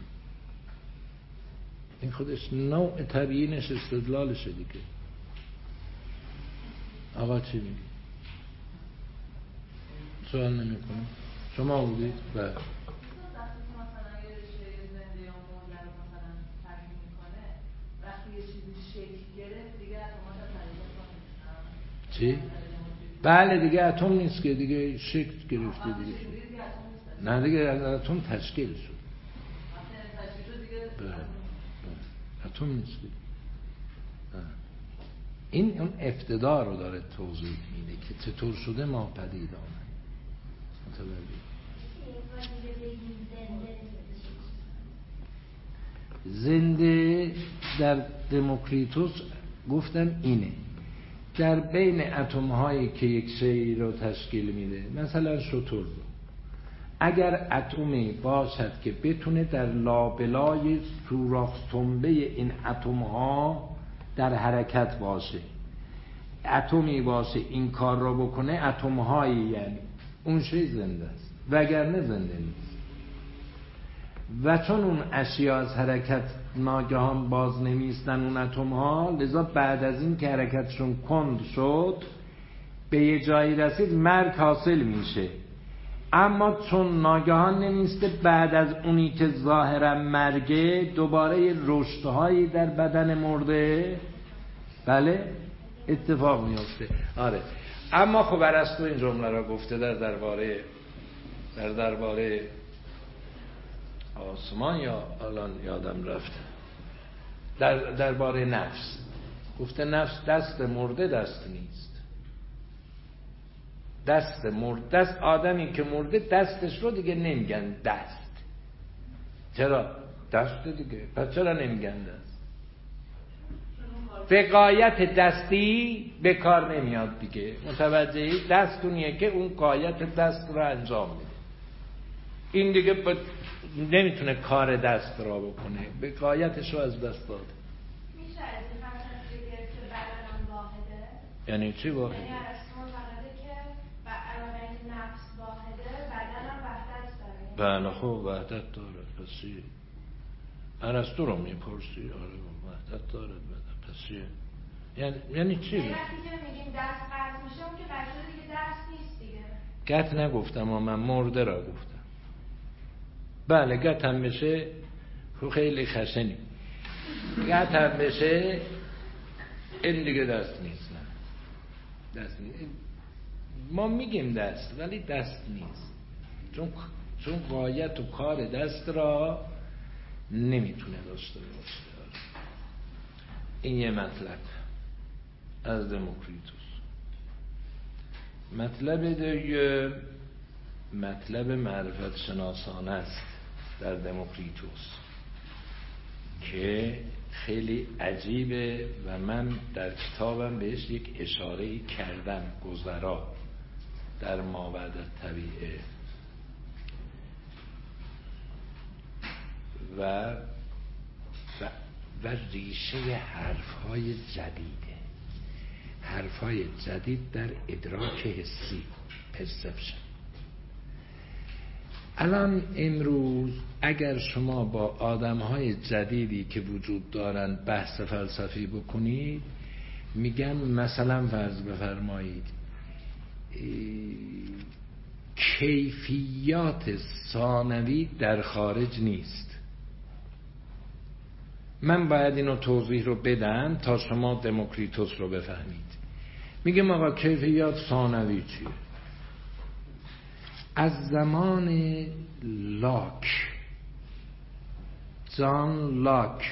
این خودش نوع تبیینش استدلالشه دیگه. آقا چی میگی؟ سوال نمی کنم. شما بودید؟ بله. وقتی که مثلا یه رشته زنده یا مرده رو مثلا تحکیم میکنه، وقتی یه چیزی شکل گرفت دیگه اتمات از حرکت چی؟ بله دیگه اتم نیست که دیگه شکل گرفته دیگه. نه دیگه اتم تشکیل شد. بله. اتم نیست. این اون ابتدا رو داره توضیح میده که چطور شده ما پدید آمد. متوجه؟ زنده در دموکریتوس گفتم اینه، در بین اتم هایی که یک شی رو تشکیل میده، مثلا شتر رو اگر اتمی باشد که بتونه در لابلای سوراخ تنبه این اتم ها در حرکت باشه، اتمی باشه این کار رو بکنه، اتم هایی یعنی اون شی زنده است، وگرنه زنده نیست. و چون اون اشیا از حرکت ناگهان باز نمیستن اون اتم ها، لذا بعد از این که حرکتشون کند شد به یه جایی رسید مرگ حاصل میشه. اما چون ناگهان نمیسته، بعد از اونی که ظاهرا مرگه دوباره رشدهایی در بدن مرده بله اتفاق میفته. آره. اما خب ارسطو این جمله را گفته در درباره در درباره آسمان یا الان یادم رفته در درباره نفس گفته نفس دست مرده دست نیست. دست مرده، دست آدمی که مرده دستش رو دیگه نمیگن دست. چرا؟ دست دیگه. پس چرا نمیگن دست؟ به غایت دستی به کار نمیاد دیگه. متوجهی؟ دستونیه که اون غایت دست رو انجام میده. این دیگه با... نمیتونه کار دست را بکنه، به غایتش رو از دست داده. میشه از این فرصت بگیر که بدنم واحده؟ یعنی چی واحده؟ یعنی ارسطو معتقده که علاوه این نفس واحده بدنم وحدت داره. بله خب وحدت داره. پس چیه؟ ارسطو رو میپرسی؟ آره وحدت داره بدن. پس چیه؟ یعنی یعنی چی؟ یعنی وقتی که میگیم دست قطع میشه اون که قطع شده دیگه دست نیست دیگه. قطع نگفتم اما من مرده را گفتم. بله قطع هم بشه خیلی خشنی. قطع هم بشه این دیگه دست نیست. نه دست نیست. ما میگیم دست ولی دست نیست، چون چون غایت و کار دست را نمیتونه داشته باشه. این یه مطلب از دموکریتوس. مطلب دیگه مطلب معرفت شناسانه است در دموکریتوس که خیلی عجیبه و من در کتابم بهش یک اشاره کردم گذرا در ما بعد الطبیعه. و و, و ریشه حرفهای جدیده، حرفهای جدید در ادراک حسی، پرسپشن. الان امروز اگر شما با آدمهای جدیدی که وجود دارن بحث فلسفی بکنید، میگن مثلا فرض بفرمایید کیفیات ثانوی در خارج نیست. من باید اینو توضیح رو بدم تا شما دموکریتوس رو بفهمید. میگم آقا کیفیات ثانوی چیه؟ از زمان لاک، جان لاک،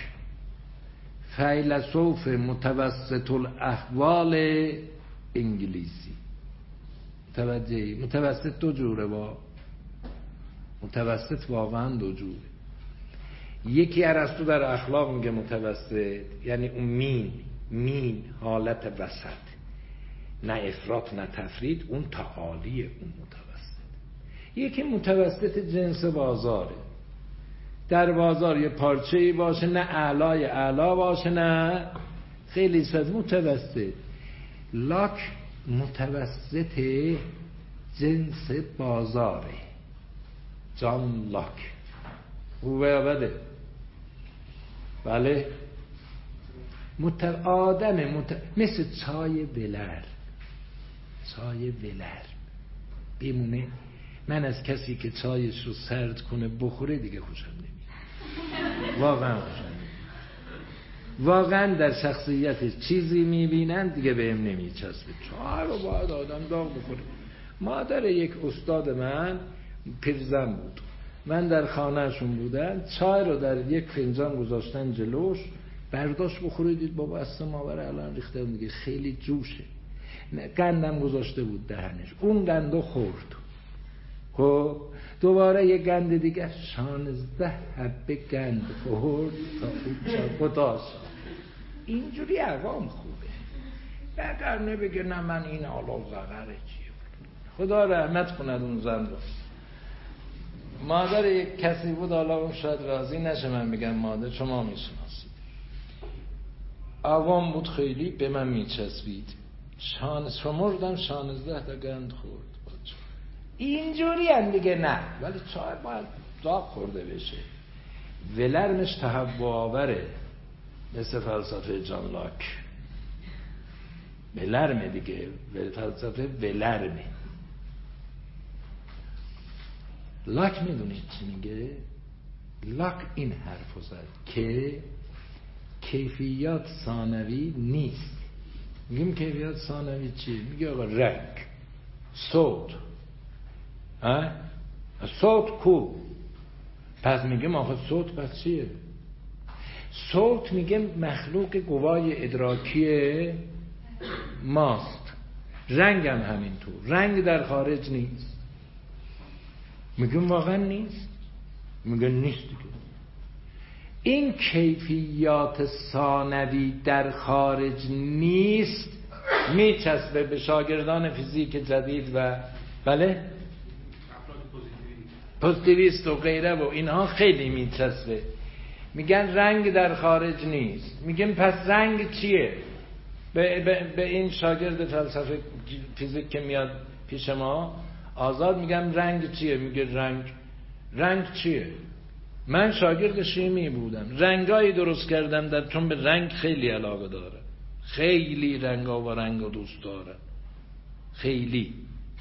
فیلسوف متوسط الاحوال انگلیسی، توجه، متوسط دو جوره، با متوسط واقعا دو جوره. یکی ارسطو در اخلاق میگه متوسط یعنی اون مین، مین حالت وسط، نه افراط نه تفرید، اون تعالی اون متوسط. یکی متوسط جنس بازاره، در بازار یه پارچه‌ای باشه، نه اعلای اعلا باشه نه خیلی ساده، متوسط. لاک متوسط جنس بازاره، جان لاک. خوبه یا بده؟ بله. مت... آدم مت... مثل چای ولر، چای ولر بمونه. من از کسی که چایش رو سرد کنه بخوره دیگه خوشم نمیاد، واقعا خوشم نمیاد. واقعا در شخصیت چیزی میبینن دیگه بهم نمیچسبه. چای رو باید آدم داغ بخوره. مادر یک استاد من پیرزن بود، من در خانهشون بودم، چای رو در یک فنجان گذاشتن جلوش، برداشت بخوره، دید بابا اصلا ماوره الان ریخته دیگه، خیلی جوشه. گندم گذاشته بود دهنش، اون گندو خورد، خب دوباره یه گند دیگه، شانزده حبه گند خورد تا اون خداش. اینجوری عوام خوبه. اگر نبگه نه من این آلا ضرره چیه، خدا رحمت کند اون زن رو. مادر یک کسی بود، حالا اون شاید راضی نشه من میگم مادر، شما میشناسید. عوام بود خیلی، به من میچسبید. شان شمردم شانزده تا گند خورد. اینجوری هم دیگه نه، ولی چای باید داغ خورده بشه. ولرمش تهوع آوره، مثل فلسفه جان لاک. ولرمه دیگه، فلسفه ولرمه. لاک میدونید چی میگه؟ لاک این حرفو زد که کیفیات ثانوی نیست. میگیم کیفیات ثانوی چی؟ میگه آقا رنگ، صوت، ها؟ صوت کو؟ پس میگیم آقا صوت پس چیه؟ صوت میگه مخلوق قوای ادراکی ماست. رنگ هم همینطور، رنگ در خارج نیست. میگیم واقعا نیست؟ میگه نیست دیگه. این کیفیات ثانوی در خارج نیست، میچسبه به شاگردان فیزیک جدید و بله پوزیتیویست و غیره و اینها خیلی میچسبه. میگن رنگ در خارج نیست. میگن پس رنگ چیه؟ به, به, به این شاگرد فلسفه فیزیک که میاد پیش ما آزاد میگم رنگ چیه؟ میگه رنگ رنگ چیه؟ من شاگرد شیمی بودم، رنگایی درست کردم در چون به رنگ خیلی علاقه داره، خیلی رنگا و رنگا دوست داره، خیلی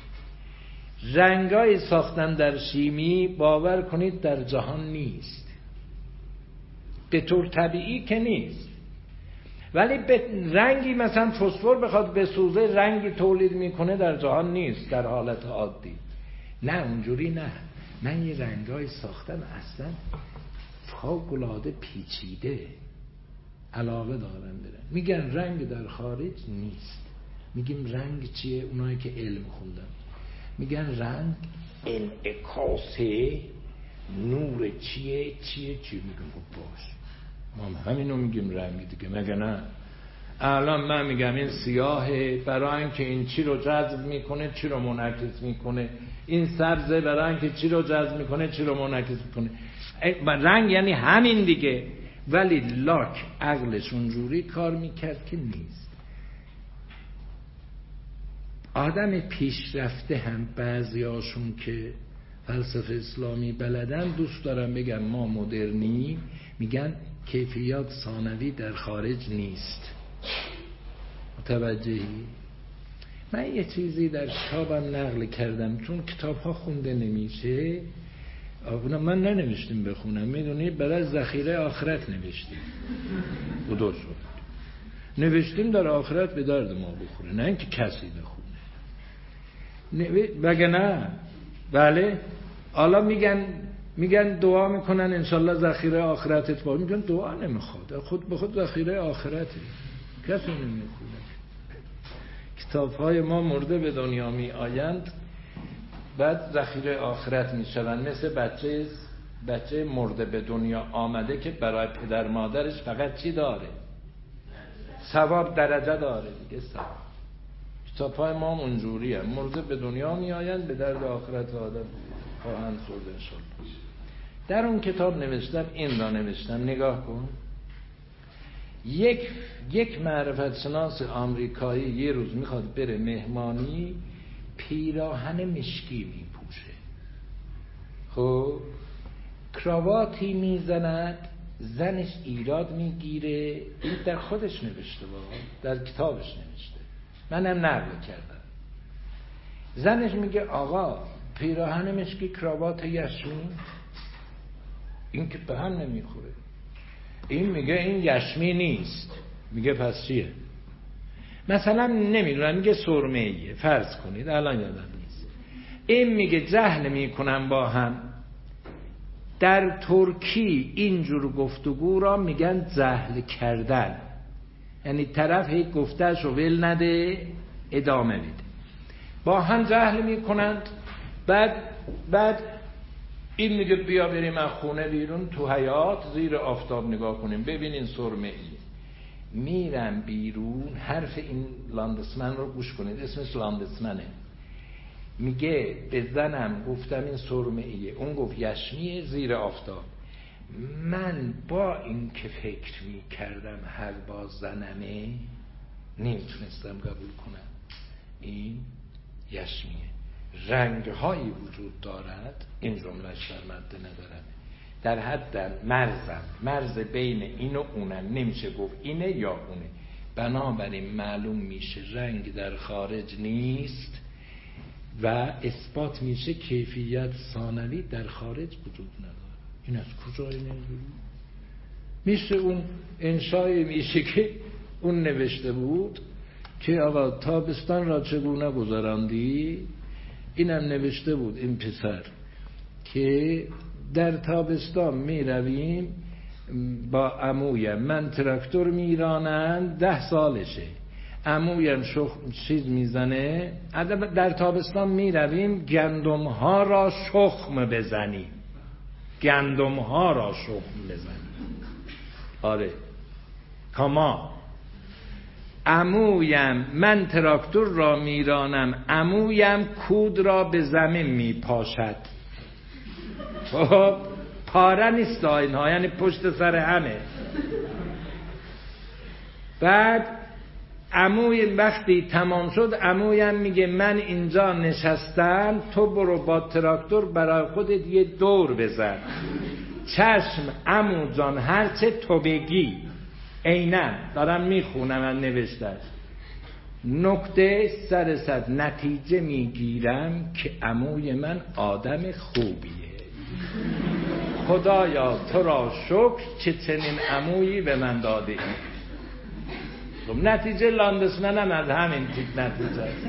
رنگایی ساختن در شیمی باور کنید در جهان نیست، به طور طبیعی که نیست. ولی به رنگی مثلا فسفر بخواد بسوزه رنگی تولید میکنه در جهان نیست در حالت عادی. نه اونجوری نه. من یه رنگای ساختم اصلا فوق‌العاده پیچیده، علاقه دارم برن. میگن رنگ در خارج نیست. میگیم رنگ چیه؟ اونایی که علم خوندن میگن رنگ انعکاس نور چیه چیه چیه. میگم باش ما همینو میگیم رنگ دیگه، مگه نه؟ الان من میگم این سیاهه برای اینکه این چی رو جذب میکنه چی رو منعکس میکنه، این سبزه برای اینکه چی رو جذب میکنه چی رو منعکس میکنه. رنگ یعنی همین دیگه. ولی لاک عقلش اونجوری کار میکرد که نیست. آدم پیشرفته هم بعضیاشون که فلسفه اسلامی بلدن دوست دارن بگن ما مدرنی، میگن کیفیات ثانوی در خارج نیست. متوجهی؟ من یه چیزی در کتابم نقل کردم، چون کتاب ها خونده نمیشه. من ننوشتیم بخونم، میدونی برای ذخیره آخرت نوشتیم. بودو شد نوشتیم در آخرت به درد ما بخوره، نه اینکه کسی بخونه. بگه نه بله حالا میگن میگن دعا میکنن انشالله ذخیره آخرتت باشه. میگن دعا نمیخواد، خود به خود ذخیره آخرته، کسی نمیخونه. کتاب های ما مرده به دنیا می آیند بعد ذخیره آخرت می شوند. مثل بچه بچه مرده به دنیا آمده که برای پدر مادرش فقط چی داره؟ ثواب درجه داره دیگه. ثواب. کتاب های ما اونجوری هم مرده به دنیا می آیند به درد آخرت آدم خواهند خورد انشالله. در اون کتاب نوشتم این را نوشتم، نگاه کن. یک یک معرفت شناس آمریکایی یه روز میخواد بره مهمانی، پیراهن مشکی میپوشه، خب کراواتی میزند، زنش ایراد میگیره. این در خودش نوشته با در کتابش نوشته، منم نقل کردم. زنش میگه آقا پیراهن مشکی کراوات یشمی، این که به هم نمیخوره. این میگه این یشمی نیست. میگه پس چیه؟ مثلا نمیدونم میگه سرمه ایه، فرض کنید الان یادم نیست. این میگه جهل میکنم با هم. در ترکی اینجور گفتگو را میگن جهل کردن، یعنی طرف هیچ گفتهش رو ول نده ادامه میده. با هم جهل میکنند. بعد بعد این میگه بیا بریم از خونه بیرون تو حیاط زیر آفتاب نگاه کنیم ببینین سرمه ای. میرم بیرون، حرف این لاندسمن رو گوش کنید، اسمش لاندسمنه. میگه به زنم گفتم این سرمه ایه، اون گفت یشمیه زیر آفتاب. من با این که فکر میکردم هر با زنمه نمیتونستم قبول کنم این یشمیه. رنگهایی وجود دارد، این جملهش در مد ندارم، در حد در مرزم، مرز بین این و اونم، نمیشه گفت اینه یا اونه. بنابراین معلوم میشه رنگ در خارج نیست و اثبات میشه کیفیت ثانوی در خارج وجود نداره. این از کجای نمیدونی؟ میشه اون انشای میشه که اون نوشته بود که آقا تابستان را چگونه گذراندی. اینم نوشته بود این پسر که در تابستان می رویم با عمویم، من تراکتور می رانم، ده سالشه، عمویم شخم چیز می زنه، در تابستان می رویم گندم ها را شخم بزنیم، گندم ها را شخم بزنیم. آره کاما عمویم، من تراکتور را میرانم، عمویم کود را به زمین میپاشد. خب پاره نیست اینها، یعنی پشت سر همه. بعد عموی وقتی تمام شد عمویم میگه من اینجا نشستم، تو برو با تراکتور برای خودت یه دور بزن. چشم عمو جان هرچه تو بگی. عیناً دارم میخونم من نوشتش. نکته سر صد نتیجه میگیرم که عموی من آدم خوبیه. خدایا تو را شکر که چنین عمویی به من داده ای. خب نتیجه لاندسمن هم از همین تیپ نتیجه است.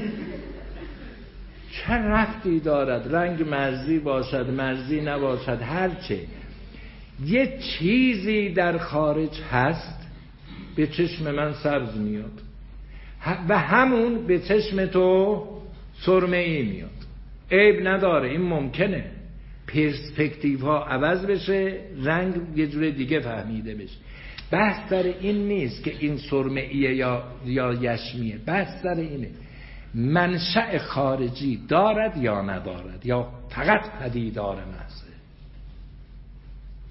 چه ربطی دارد رنگ مرزی باشد مرزی نباشد، هرچه یه چیزی در خارج هست به چشم من سبز میاد و همون به چشم تو سرمه ای میاد. عیب نداره، این ممکنه پرسپکتیو ها عوض بشه، رنگ یه جور دیگه فهمیده بشه. بحث سر این نیست که این سرمه ایه یا یا یشمیه، بحث سر اینه منشأ خارجی دارد یا ندارد، یا فقط پدیدار محضه.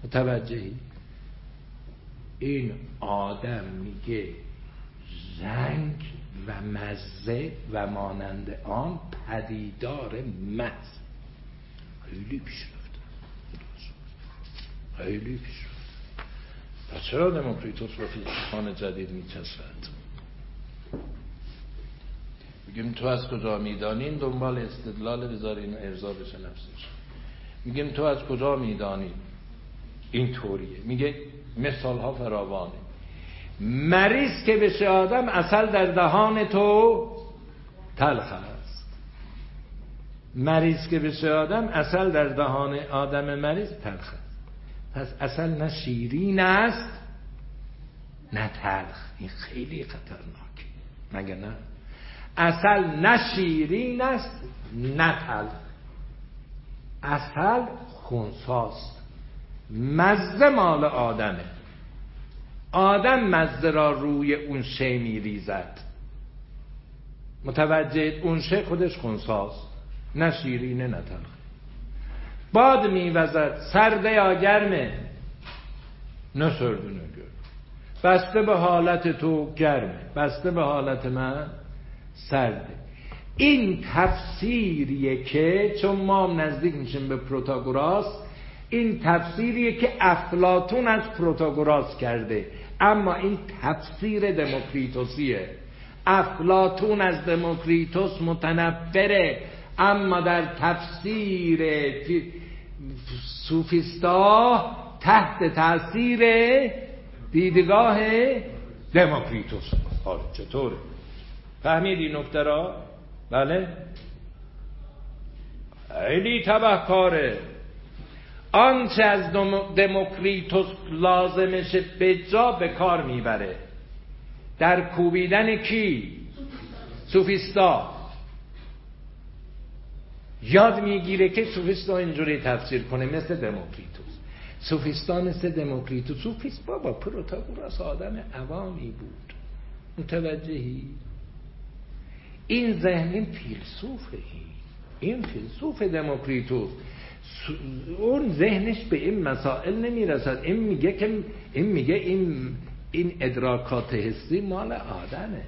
متوجهی؟ این آدم میگه رنگ و مزه و مانند آن پدیدار محض. خیلی پیشرفته، خیلی پیشرفته. پس چرا دموکریتوس با فیلسوفان جدید میچسبد؟ میگیم تو از کجا میدانی؟ این دنبال استدلال بذار اینو ارضا بشه نفسش. میگیم تو از کجا میدانی؟ این طوریه. میگه مثال ها فراوانه. مریض که بشه آدم عسل در دهان تو تلخ است. مریض که بشه آدم عسل در دهان آدم مریض تلخ است. پس عسل نه شیرین است نه تلخ. این خیلی خطرناکه، مگه نه؟ عسل نه شیرین است نه تلخ. عسل خنثاست، مزه مال آدمه. آدم مزه را روی اون شی میریزد. متوجه؟ اون شی خودش خنثاست، نه شیرینه نه تلخ. باد میوزد، سرده یا گرمه؟ نه سرده نه گرم. بسته به حالت تو گرمه، بسته به حالت من سرده. این تفسیریه که چون ما نزدیک میشیم به پروتاگوراس، این تفسیریه که افلاطون از پروتاگوراس کرده، اما این تفسیر دموکریتوسیه. افلاطون از دموکریتوس متنفره، اما در تفسیر سوفیستا تحت تاثیر دیدگاه دموکریتوس. حالا چطوره؟ فهمید این نکته را؟ بله؟ خیلی تبهکاره. آنچه از دموکریتوس لازمشه به جا به کار میبره در کوبیدن کی؟ سوفیستا. یاد میگیره که سوفیستا اینجوری تفسیر کنه مثل دموکریتوس. سوفیستا مثل دموکریتوس. سوفیست بابا پروتاگوراس آدم عوامی بود. متوجهی؟ این ذهن این فیلسوفه، این این فیلسوف دموکریتوس. اون ذهنش به این مسائل نمیرسد. این میگه که این میگه این این ادراکات حسی مال آدمه.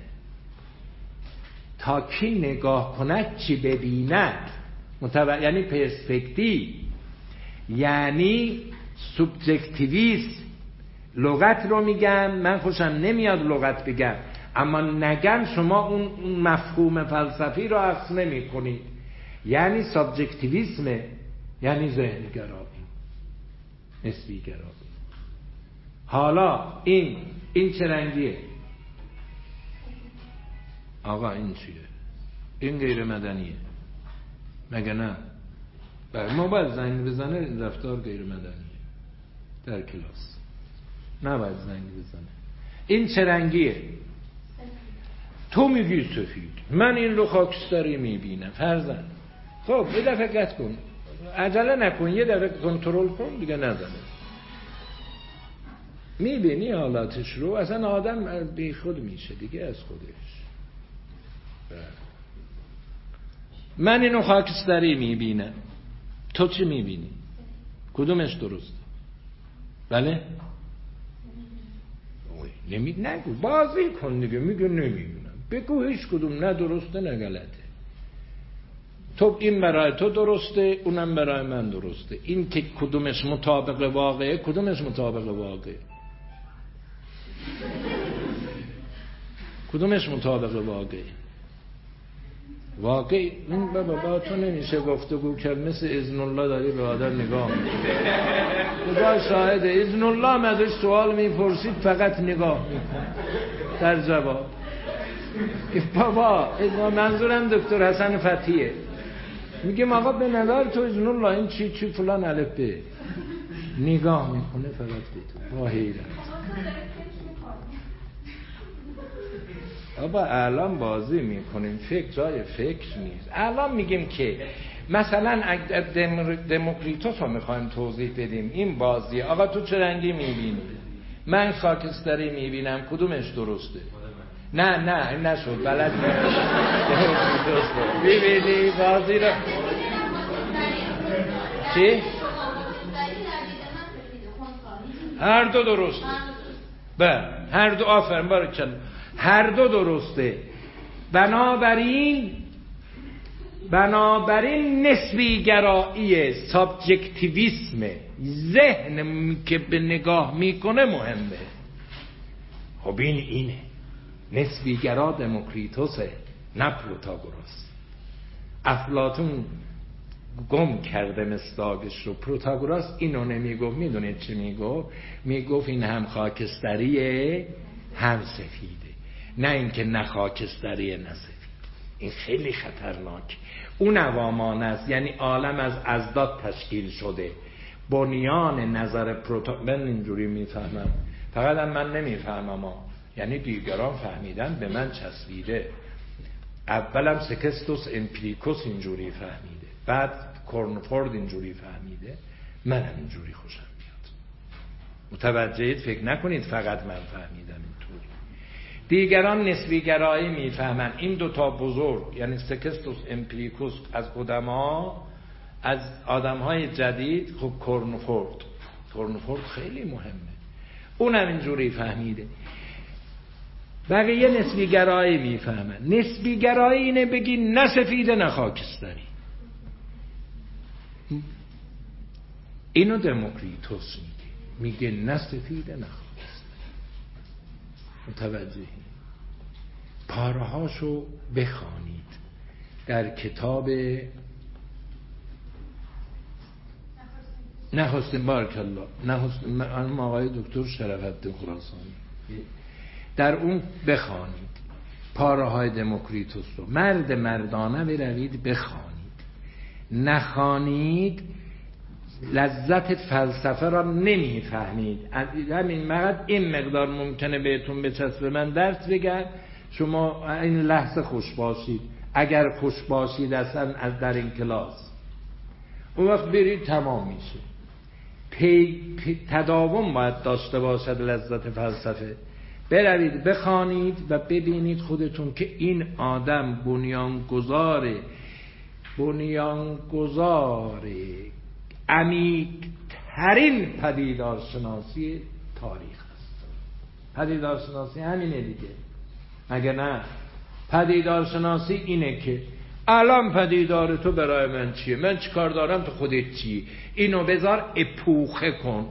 تا کی نگاه کند چی ببیند. متو... یعنی پرسپکتیو، یعنی سوبژکتیویسم. لغت رو میگم، من خوشم نمیاد لغت بگم، اما نگم شما اون مفهوم فلسفی رو اخذ نمی کنید. یعنی سابجکتیویسم، یعنی ذهن گرایی، نسبی گرایی. حالا این این چه رنگیه؟ آقا این چیه؟ این غیر مدنیه، مگه نه؟ بله، ما باید زنگ بزنه رفتار غیر مدنیه در کلاس، نباید زنگ بزنه. این چه رنگیه؟ تو میگی سفید، من این رو خاکستری میبینم فرزن. خب یه دفعه قطع کن، عجله نکن، یه دفعه کنترل کن دیگه، نزنه. میبینی حالاتش رو، اصلا آدم بی خود میشه دیگه از خودش. من اینو خاکستری میبینم، تو چی میبینی؟ کدومش درسته؟ بله؟ نمی نگو، بازی کن دیگه. میگه نمیدونم، بگو هیچ کدوم نه درسته نه غلطه. تو این برای تو درسته، اونم برای من درسته. این که کدومش مطابق واقعه، کدومش مطابق واقعه؟ کدومش مطابق واقعه؟ واقعی این بابا با تو نمیشه گفتگو کرد. مثل اذن الله داری به آدم نگاه میکنی. خدا شاهده، اذن الله ازش سوال میپرسید فقط نگاه میکنه در جواب. بابا منظورم دکتر حسن فتحیه. میگم آقا به نظر تو اذن الله این چی چی فلان الف به نگاه میکنه فقط به تو با حیرت. بابا الان بازی میکنیم، فکر جای فکر نیست. الان میگیم که مثلا دموکریتوس رو میخوایم توضیح بدیم، این بازی. آقا تو چه رنگی میبینی؟ من خاکستری میبینم، کدومش درسته؟ نه نه این نشد، بلد درسته. میبینی بازی رو چی؟ هر دو درسته. بله هر دو، آفرین بارکالله، هر دو درسته. بنابراین بنابراین نسبی گرایی سابجکتیویسم ذهن که به نگاه میکنه مهمه. خب این اینه نسبی گرا دموکریتوسه نه پروتاگوراس. افلاطون گم کرده مصداقش رو، پروتاگوراس اینو نمیگفت. میدونید چی میگفت؟ میگفت این هم خاکستریه هم سفیده، نه اینکه نه خاکستریه نه سفید. این خیلی خطرناک. اون عوامان است، یعنی عالم از ازداد تشکیل شده. بنیان نظر پروتا من اینجوری میفهمم، فقط هم من نمیفهمم ها. یعنی دیگران فهمیدن به من چسبیده. اولم سکستوس امپیریکوس اینجوری فهمیده، بعد کورنفورد اینجوری فهمیده، منم اینجوری خوشم میاد. متوجهید؟ فکر نکنید فقط من فهمیدم اینطوری. دیگران نسبی گرایی میفهمن. این دوتا بزرگ یعنی سکستوس امپیریکوس از قدما، از آدمهای جدید خب کورنفورد کورنفورد خیلی مهمه، اونم اینجوری فهمیده. بقیه نسبی گرایی میفهمن. نسبی گرایی اینه بگی نه سفیده نه خاکستری. اینو دموکریتوس میگه، میگه نه سفیده نه خاکستری. متوجهی؟ پارهاشو بخوانید در کتاب نخستین بارکالله نخستین آقای دکتر شرف‌الدین خراسانی، در اون بخوانید پاره های دموکریتوس رو. مرد مردانه بروید بخوانید، نخوانید لذت فلسفه را نمیفهمید. همین مقدر این مقدار ممکنه بهتون بچسبه. من درس بگم شما این لحظه خوش باشید، اگر خوش باشید اصلا از در این کلاس، اون وقت برید تمام میشه. پی, پی تداوم باید داشته باشد لذت فلسفه. بروید بخوانید و ببینید خودتون که این آدم بنیانگذاره بنیانگذاره عمیق‌ترین پدیدارشناسی تاریخ است. پدیدارشناسی همینه دیگه، مگه نه؟ پدیدارشناسی اینه که الان پدیدار تو برای من چیه، من چی کار دارم تو خودت چی، اینو بذار اپوخه کن.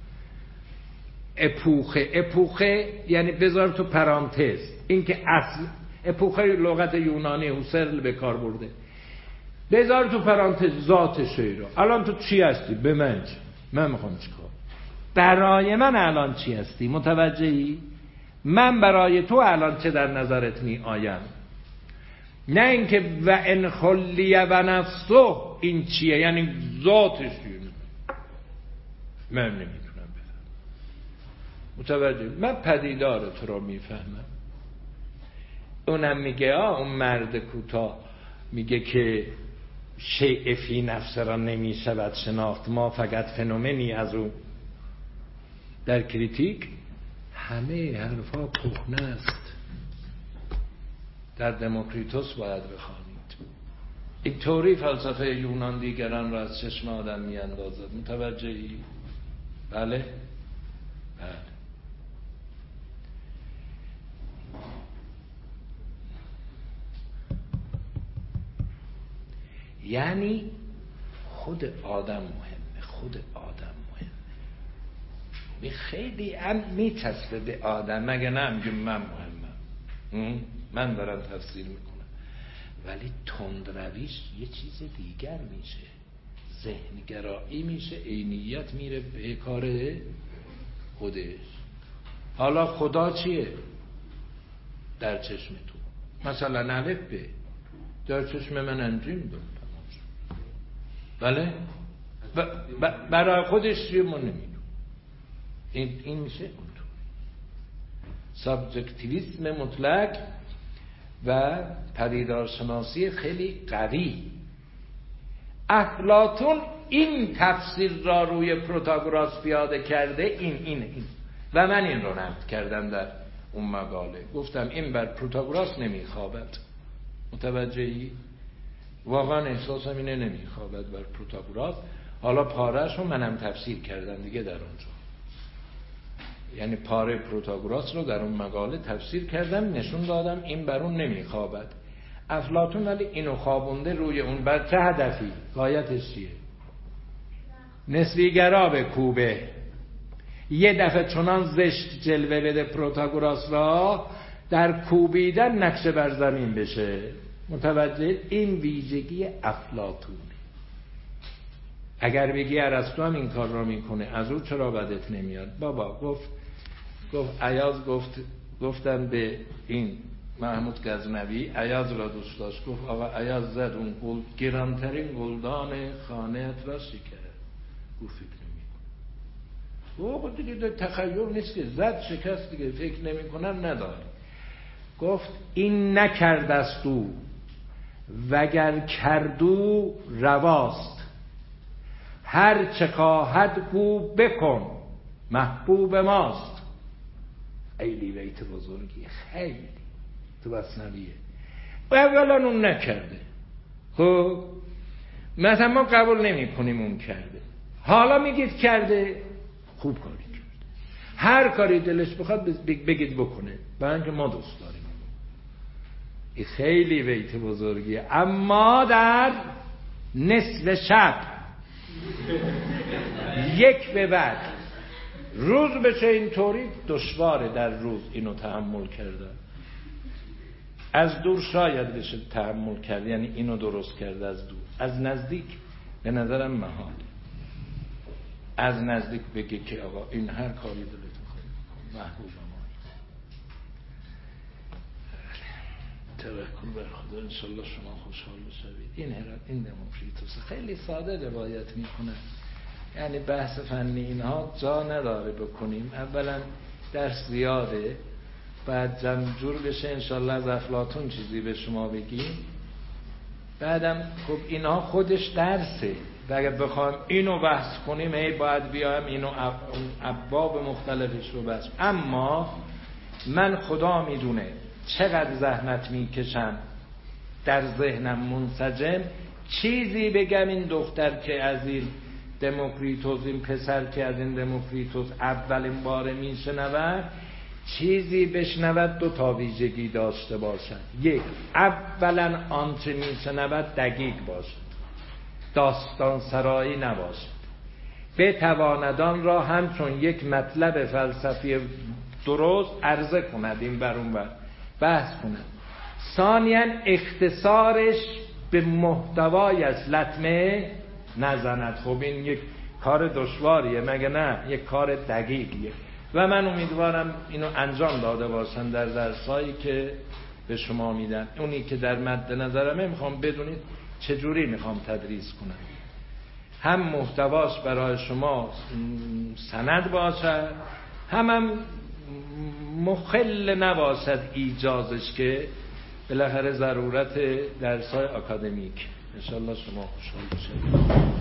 اپوخه اپوخه یعنی بذار تو پرانتز. این که اصل اپوخه لغت یونانی هوسرل به کار برده. بذار تو پرانتز ذات شی رو. الان تو چی هستی؟ به من چی؟ من میخوام چیکار؟ برای من الان چی هستی؟ متوجهی؟ من برای تو الان چه در نظرت می آیم؟ نه اینکه و ان خلیه و نفسه این چیه، یعنی ذاتش من نمیدونم بفهم. متوجه؟ من پدیدار تو رو میفهمم. اونم میگه آه اون مرد کوتاه میگه که شیء فی نفس را نمیشود شناخت، ما فقط فنومنی از اون. در کریتیک همه حرفا کهنه است. در دموکریتوس باید بخوانید. این طوری فلسفه یونان دیگران را از چشم آدم می اندازد. متوجهی؟ بله؟ بله. یعنی خود آدم مهمه، خود آدم مهمه. خیلی هم میچسبه به آدم، مگه نه میگم من مهمم، من دارم تفسیر میکنم. ولی تندرویش یه چیز دیگر میشه، ذهنگرایی میشه، عینیت میره به کار خودش. حالا خدا چیه در چشم تو؟ مثلا الف به در چشم من انجیم دارم. بله؟ ب... ب... برای خودش چیه ما نمیدونم. این, این میشه اونطور سابجکتیویسم مطلق و پدیدارشناسی خیلی قوی. افلاطون این تفسیر را روی پروتاگوراس پیاده کرده. این این این و من این رو نقد کردم در اون مقاله. گفتم این بر پروتاگوراس نمیخوابد. متوجهی؟ واقعا احساسم اینه نمیخوابد بر پروتاگوراس. حالا پاره‌شو منم تفسیر کردم دیگه در اونجا. یعنی پاره پروتاگوراس رو در اون مقاله تفسیر کردم، نشون دادم این بر اون نمیخوابد. افلاطون ولی اینو خوابونده روی اون. بر چه هدفی؟ غایتش چیه؟ نسبیگرا به کوبه، یه دفعه چنان زشت جلوه بده پروتاگوراس را در کوبیدن نقشه بر زمین بشه. متوجه؟ این ویژگی افلاطونه. اگر بگی ارسطو هم این کار را میکنه، از او چرا بدت نمیاد؟ بابا گفت گفت ایاز گفت گفتن به این محمود غزنوی، ایاز را دوست داشت، گفت آقا ایاز زد اون گل گرانترین گلدان خانه‌ات را شکر. گفت فکر نمی‌کنم. گفت دیگه تخیل نیست که زد شکست دیگه، فکر نمی‌کنم نداری. گفت این نکرد است او وگر کردو رواست، هر چه خواهد گو بکن محبوب ماست. خیلی بیت بزرگی، خیلی تو مثنویه. اولا اون نکرده، خب مثلا ما قبول نمی کنیم اون کرده، حالا میگید کرده، خوب کاری کرده، هر کاری دلش بخواد بگید بکنه، برای اینکه ما دوست داریم. این خیلی بیت بزرگیه. اما در نصف شب یک به بعد روز بشه اینطوری دشواره در روز اینو تحمل کردن. از دور شاید بشه تحمل کرد، یعنی اینو درست کرده از دور. از نزدیک به نظرم محال. از نزدیک بگه که آقا این هر کاری دلت می‌خواد محبوب ما. توکل بر خدا، انشالله شما خوشحال بشوید. این هرات این دموکریتوس خیلی ساده روایت میکنه، یعنی بحث فنی اینها جا نداره بکنیم. اولا درس زیاده، بعد جمع جور بشه انشالله از افلاطون چیزی به شما بگیم. بعدم خب اینها خودش درسه و اگر بخوایم اینو بحث کنیم هی باید بیایم اینو ابواب مختلفش رو بحث. اما من خدا میدونه چقدر زحمت میکشم در ذهنم منسجم چیزی بگم این دختر که از این دموکریتوس، این پسر که از این دموکریتوس اولین باره میشنود چیزی بشنود دو تا ویژگی داشته باشد. یک، اولا آنچه میشنود دقیق باشد، داستان سرایی نباشد، بتواند آن را همچون یک مطلب فلسفی درست عرضه کند، این بر اون بر بحث کند. ثانیاً اختصارش به محتوایش لطمه نزند. خب این یک کار دشواریه مگه نه؟ یک کار دقیقیه و من امیدوارم اینو انجام داده باشم در درسایی که به شما میدن. اونی که در مد نظرمه میخوام بدونید چجوری میخوام تدریس کنم، هم محتواش برای شما سند باشد، هم هم مخل نباشد ایجازش که بالاخره ضرورت درسای اکادمیک. انشالله شما خوشحال باشید.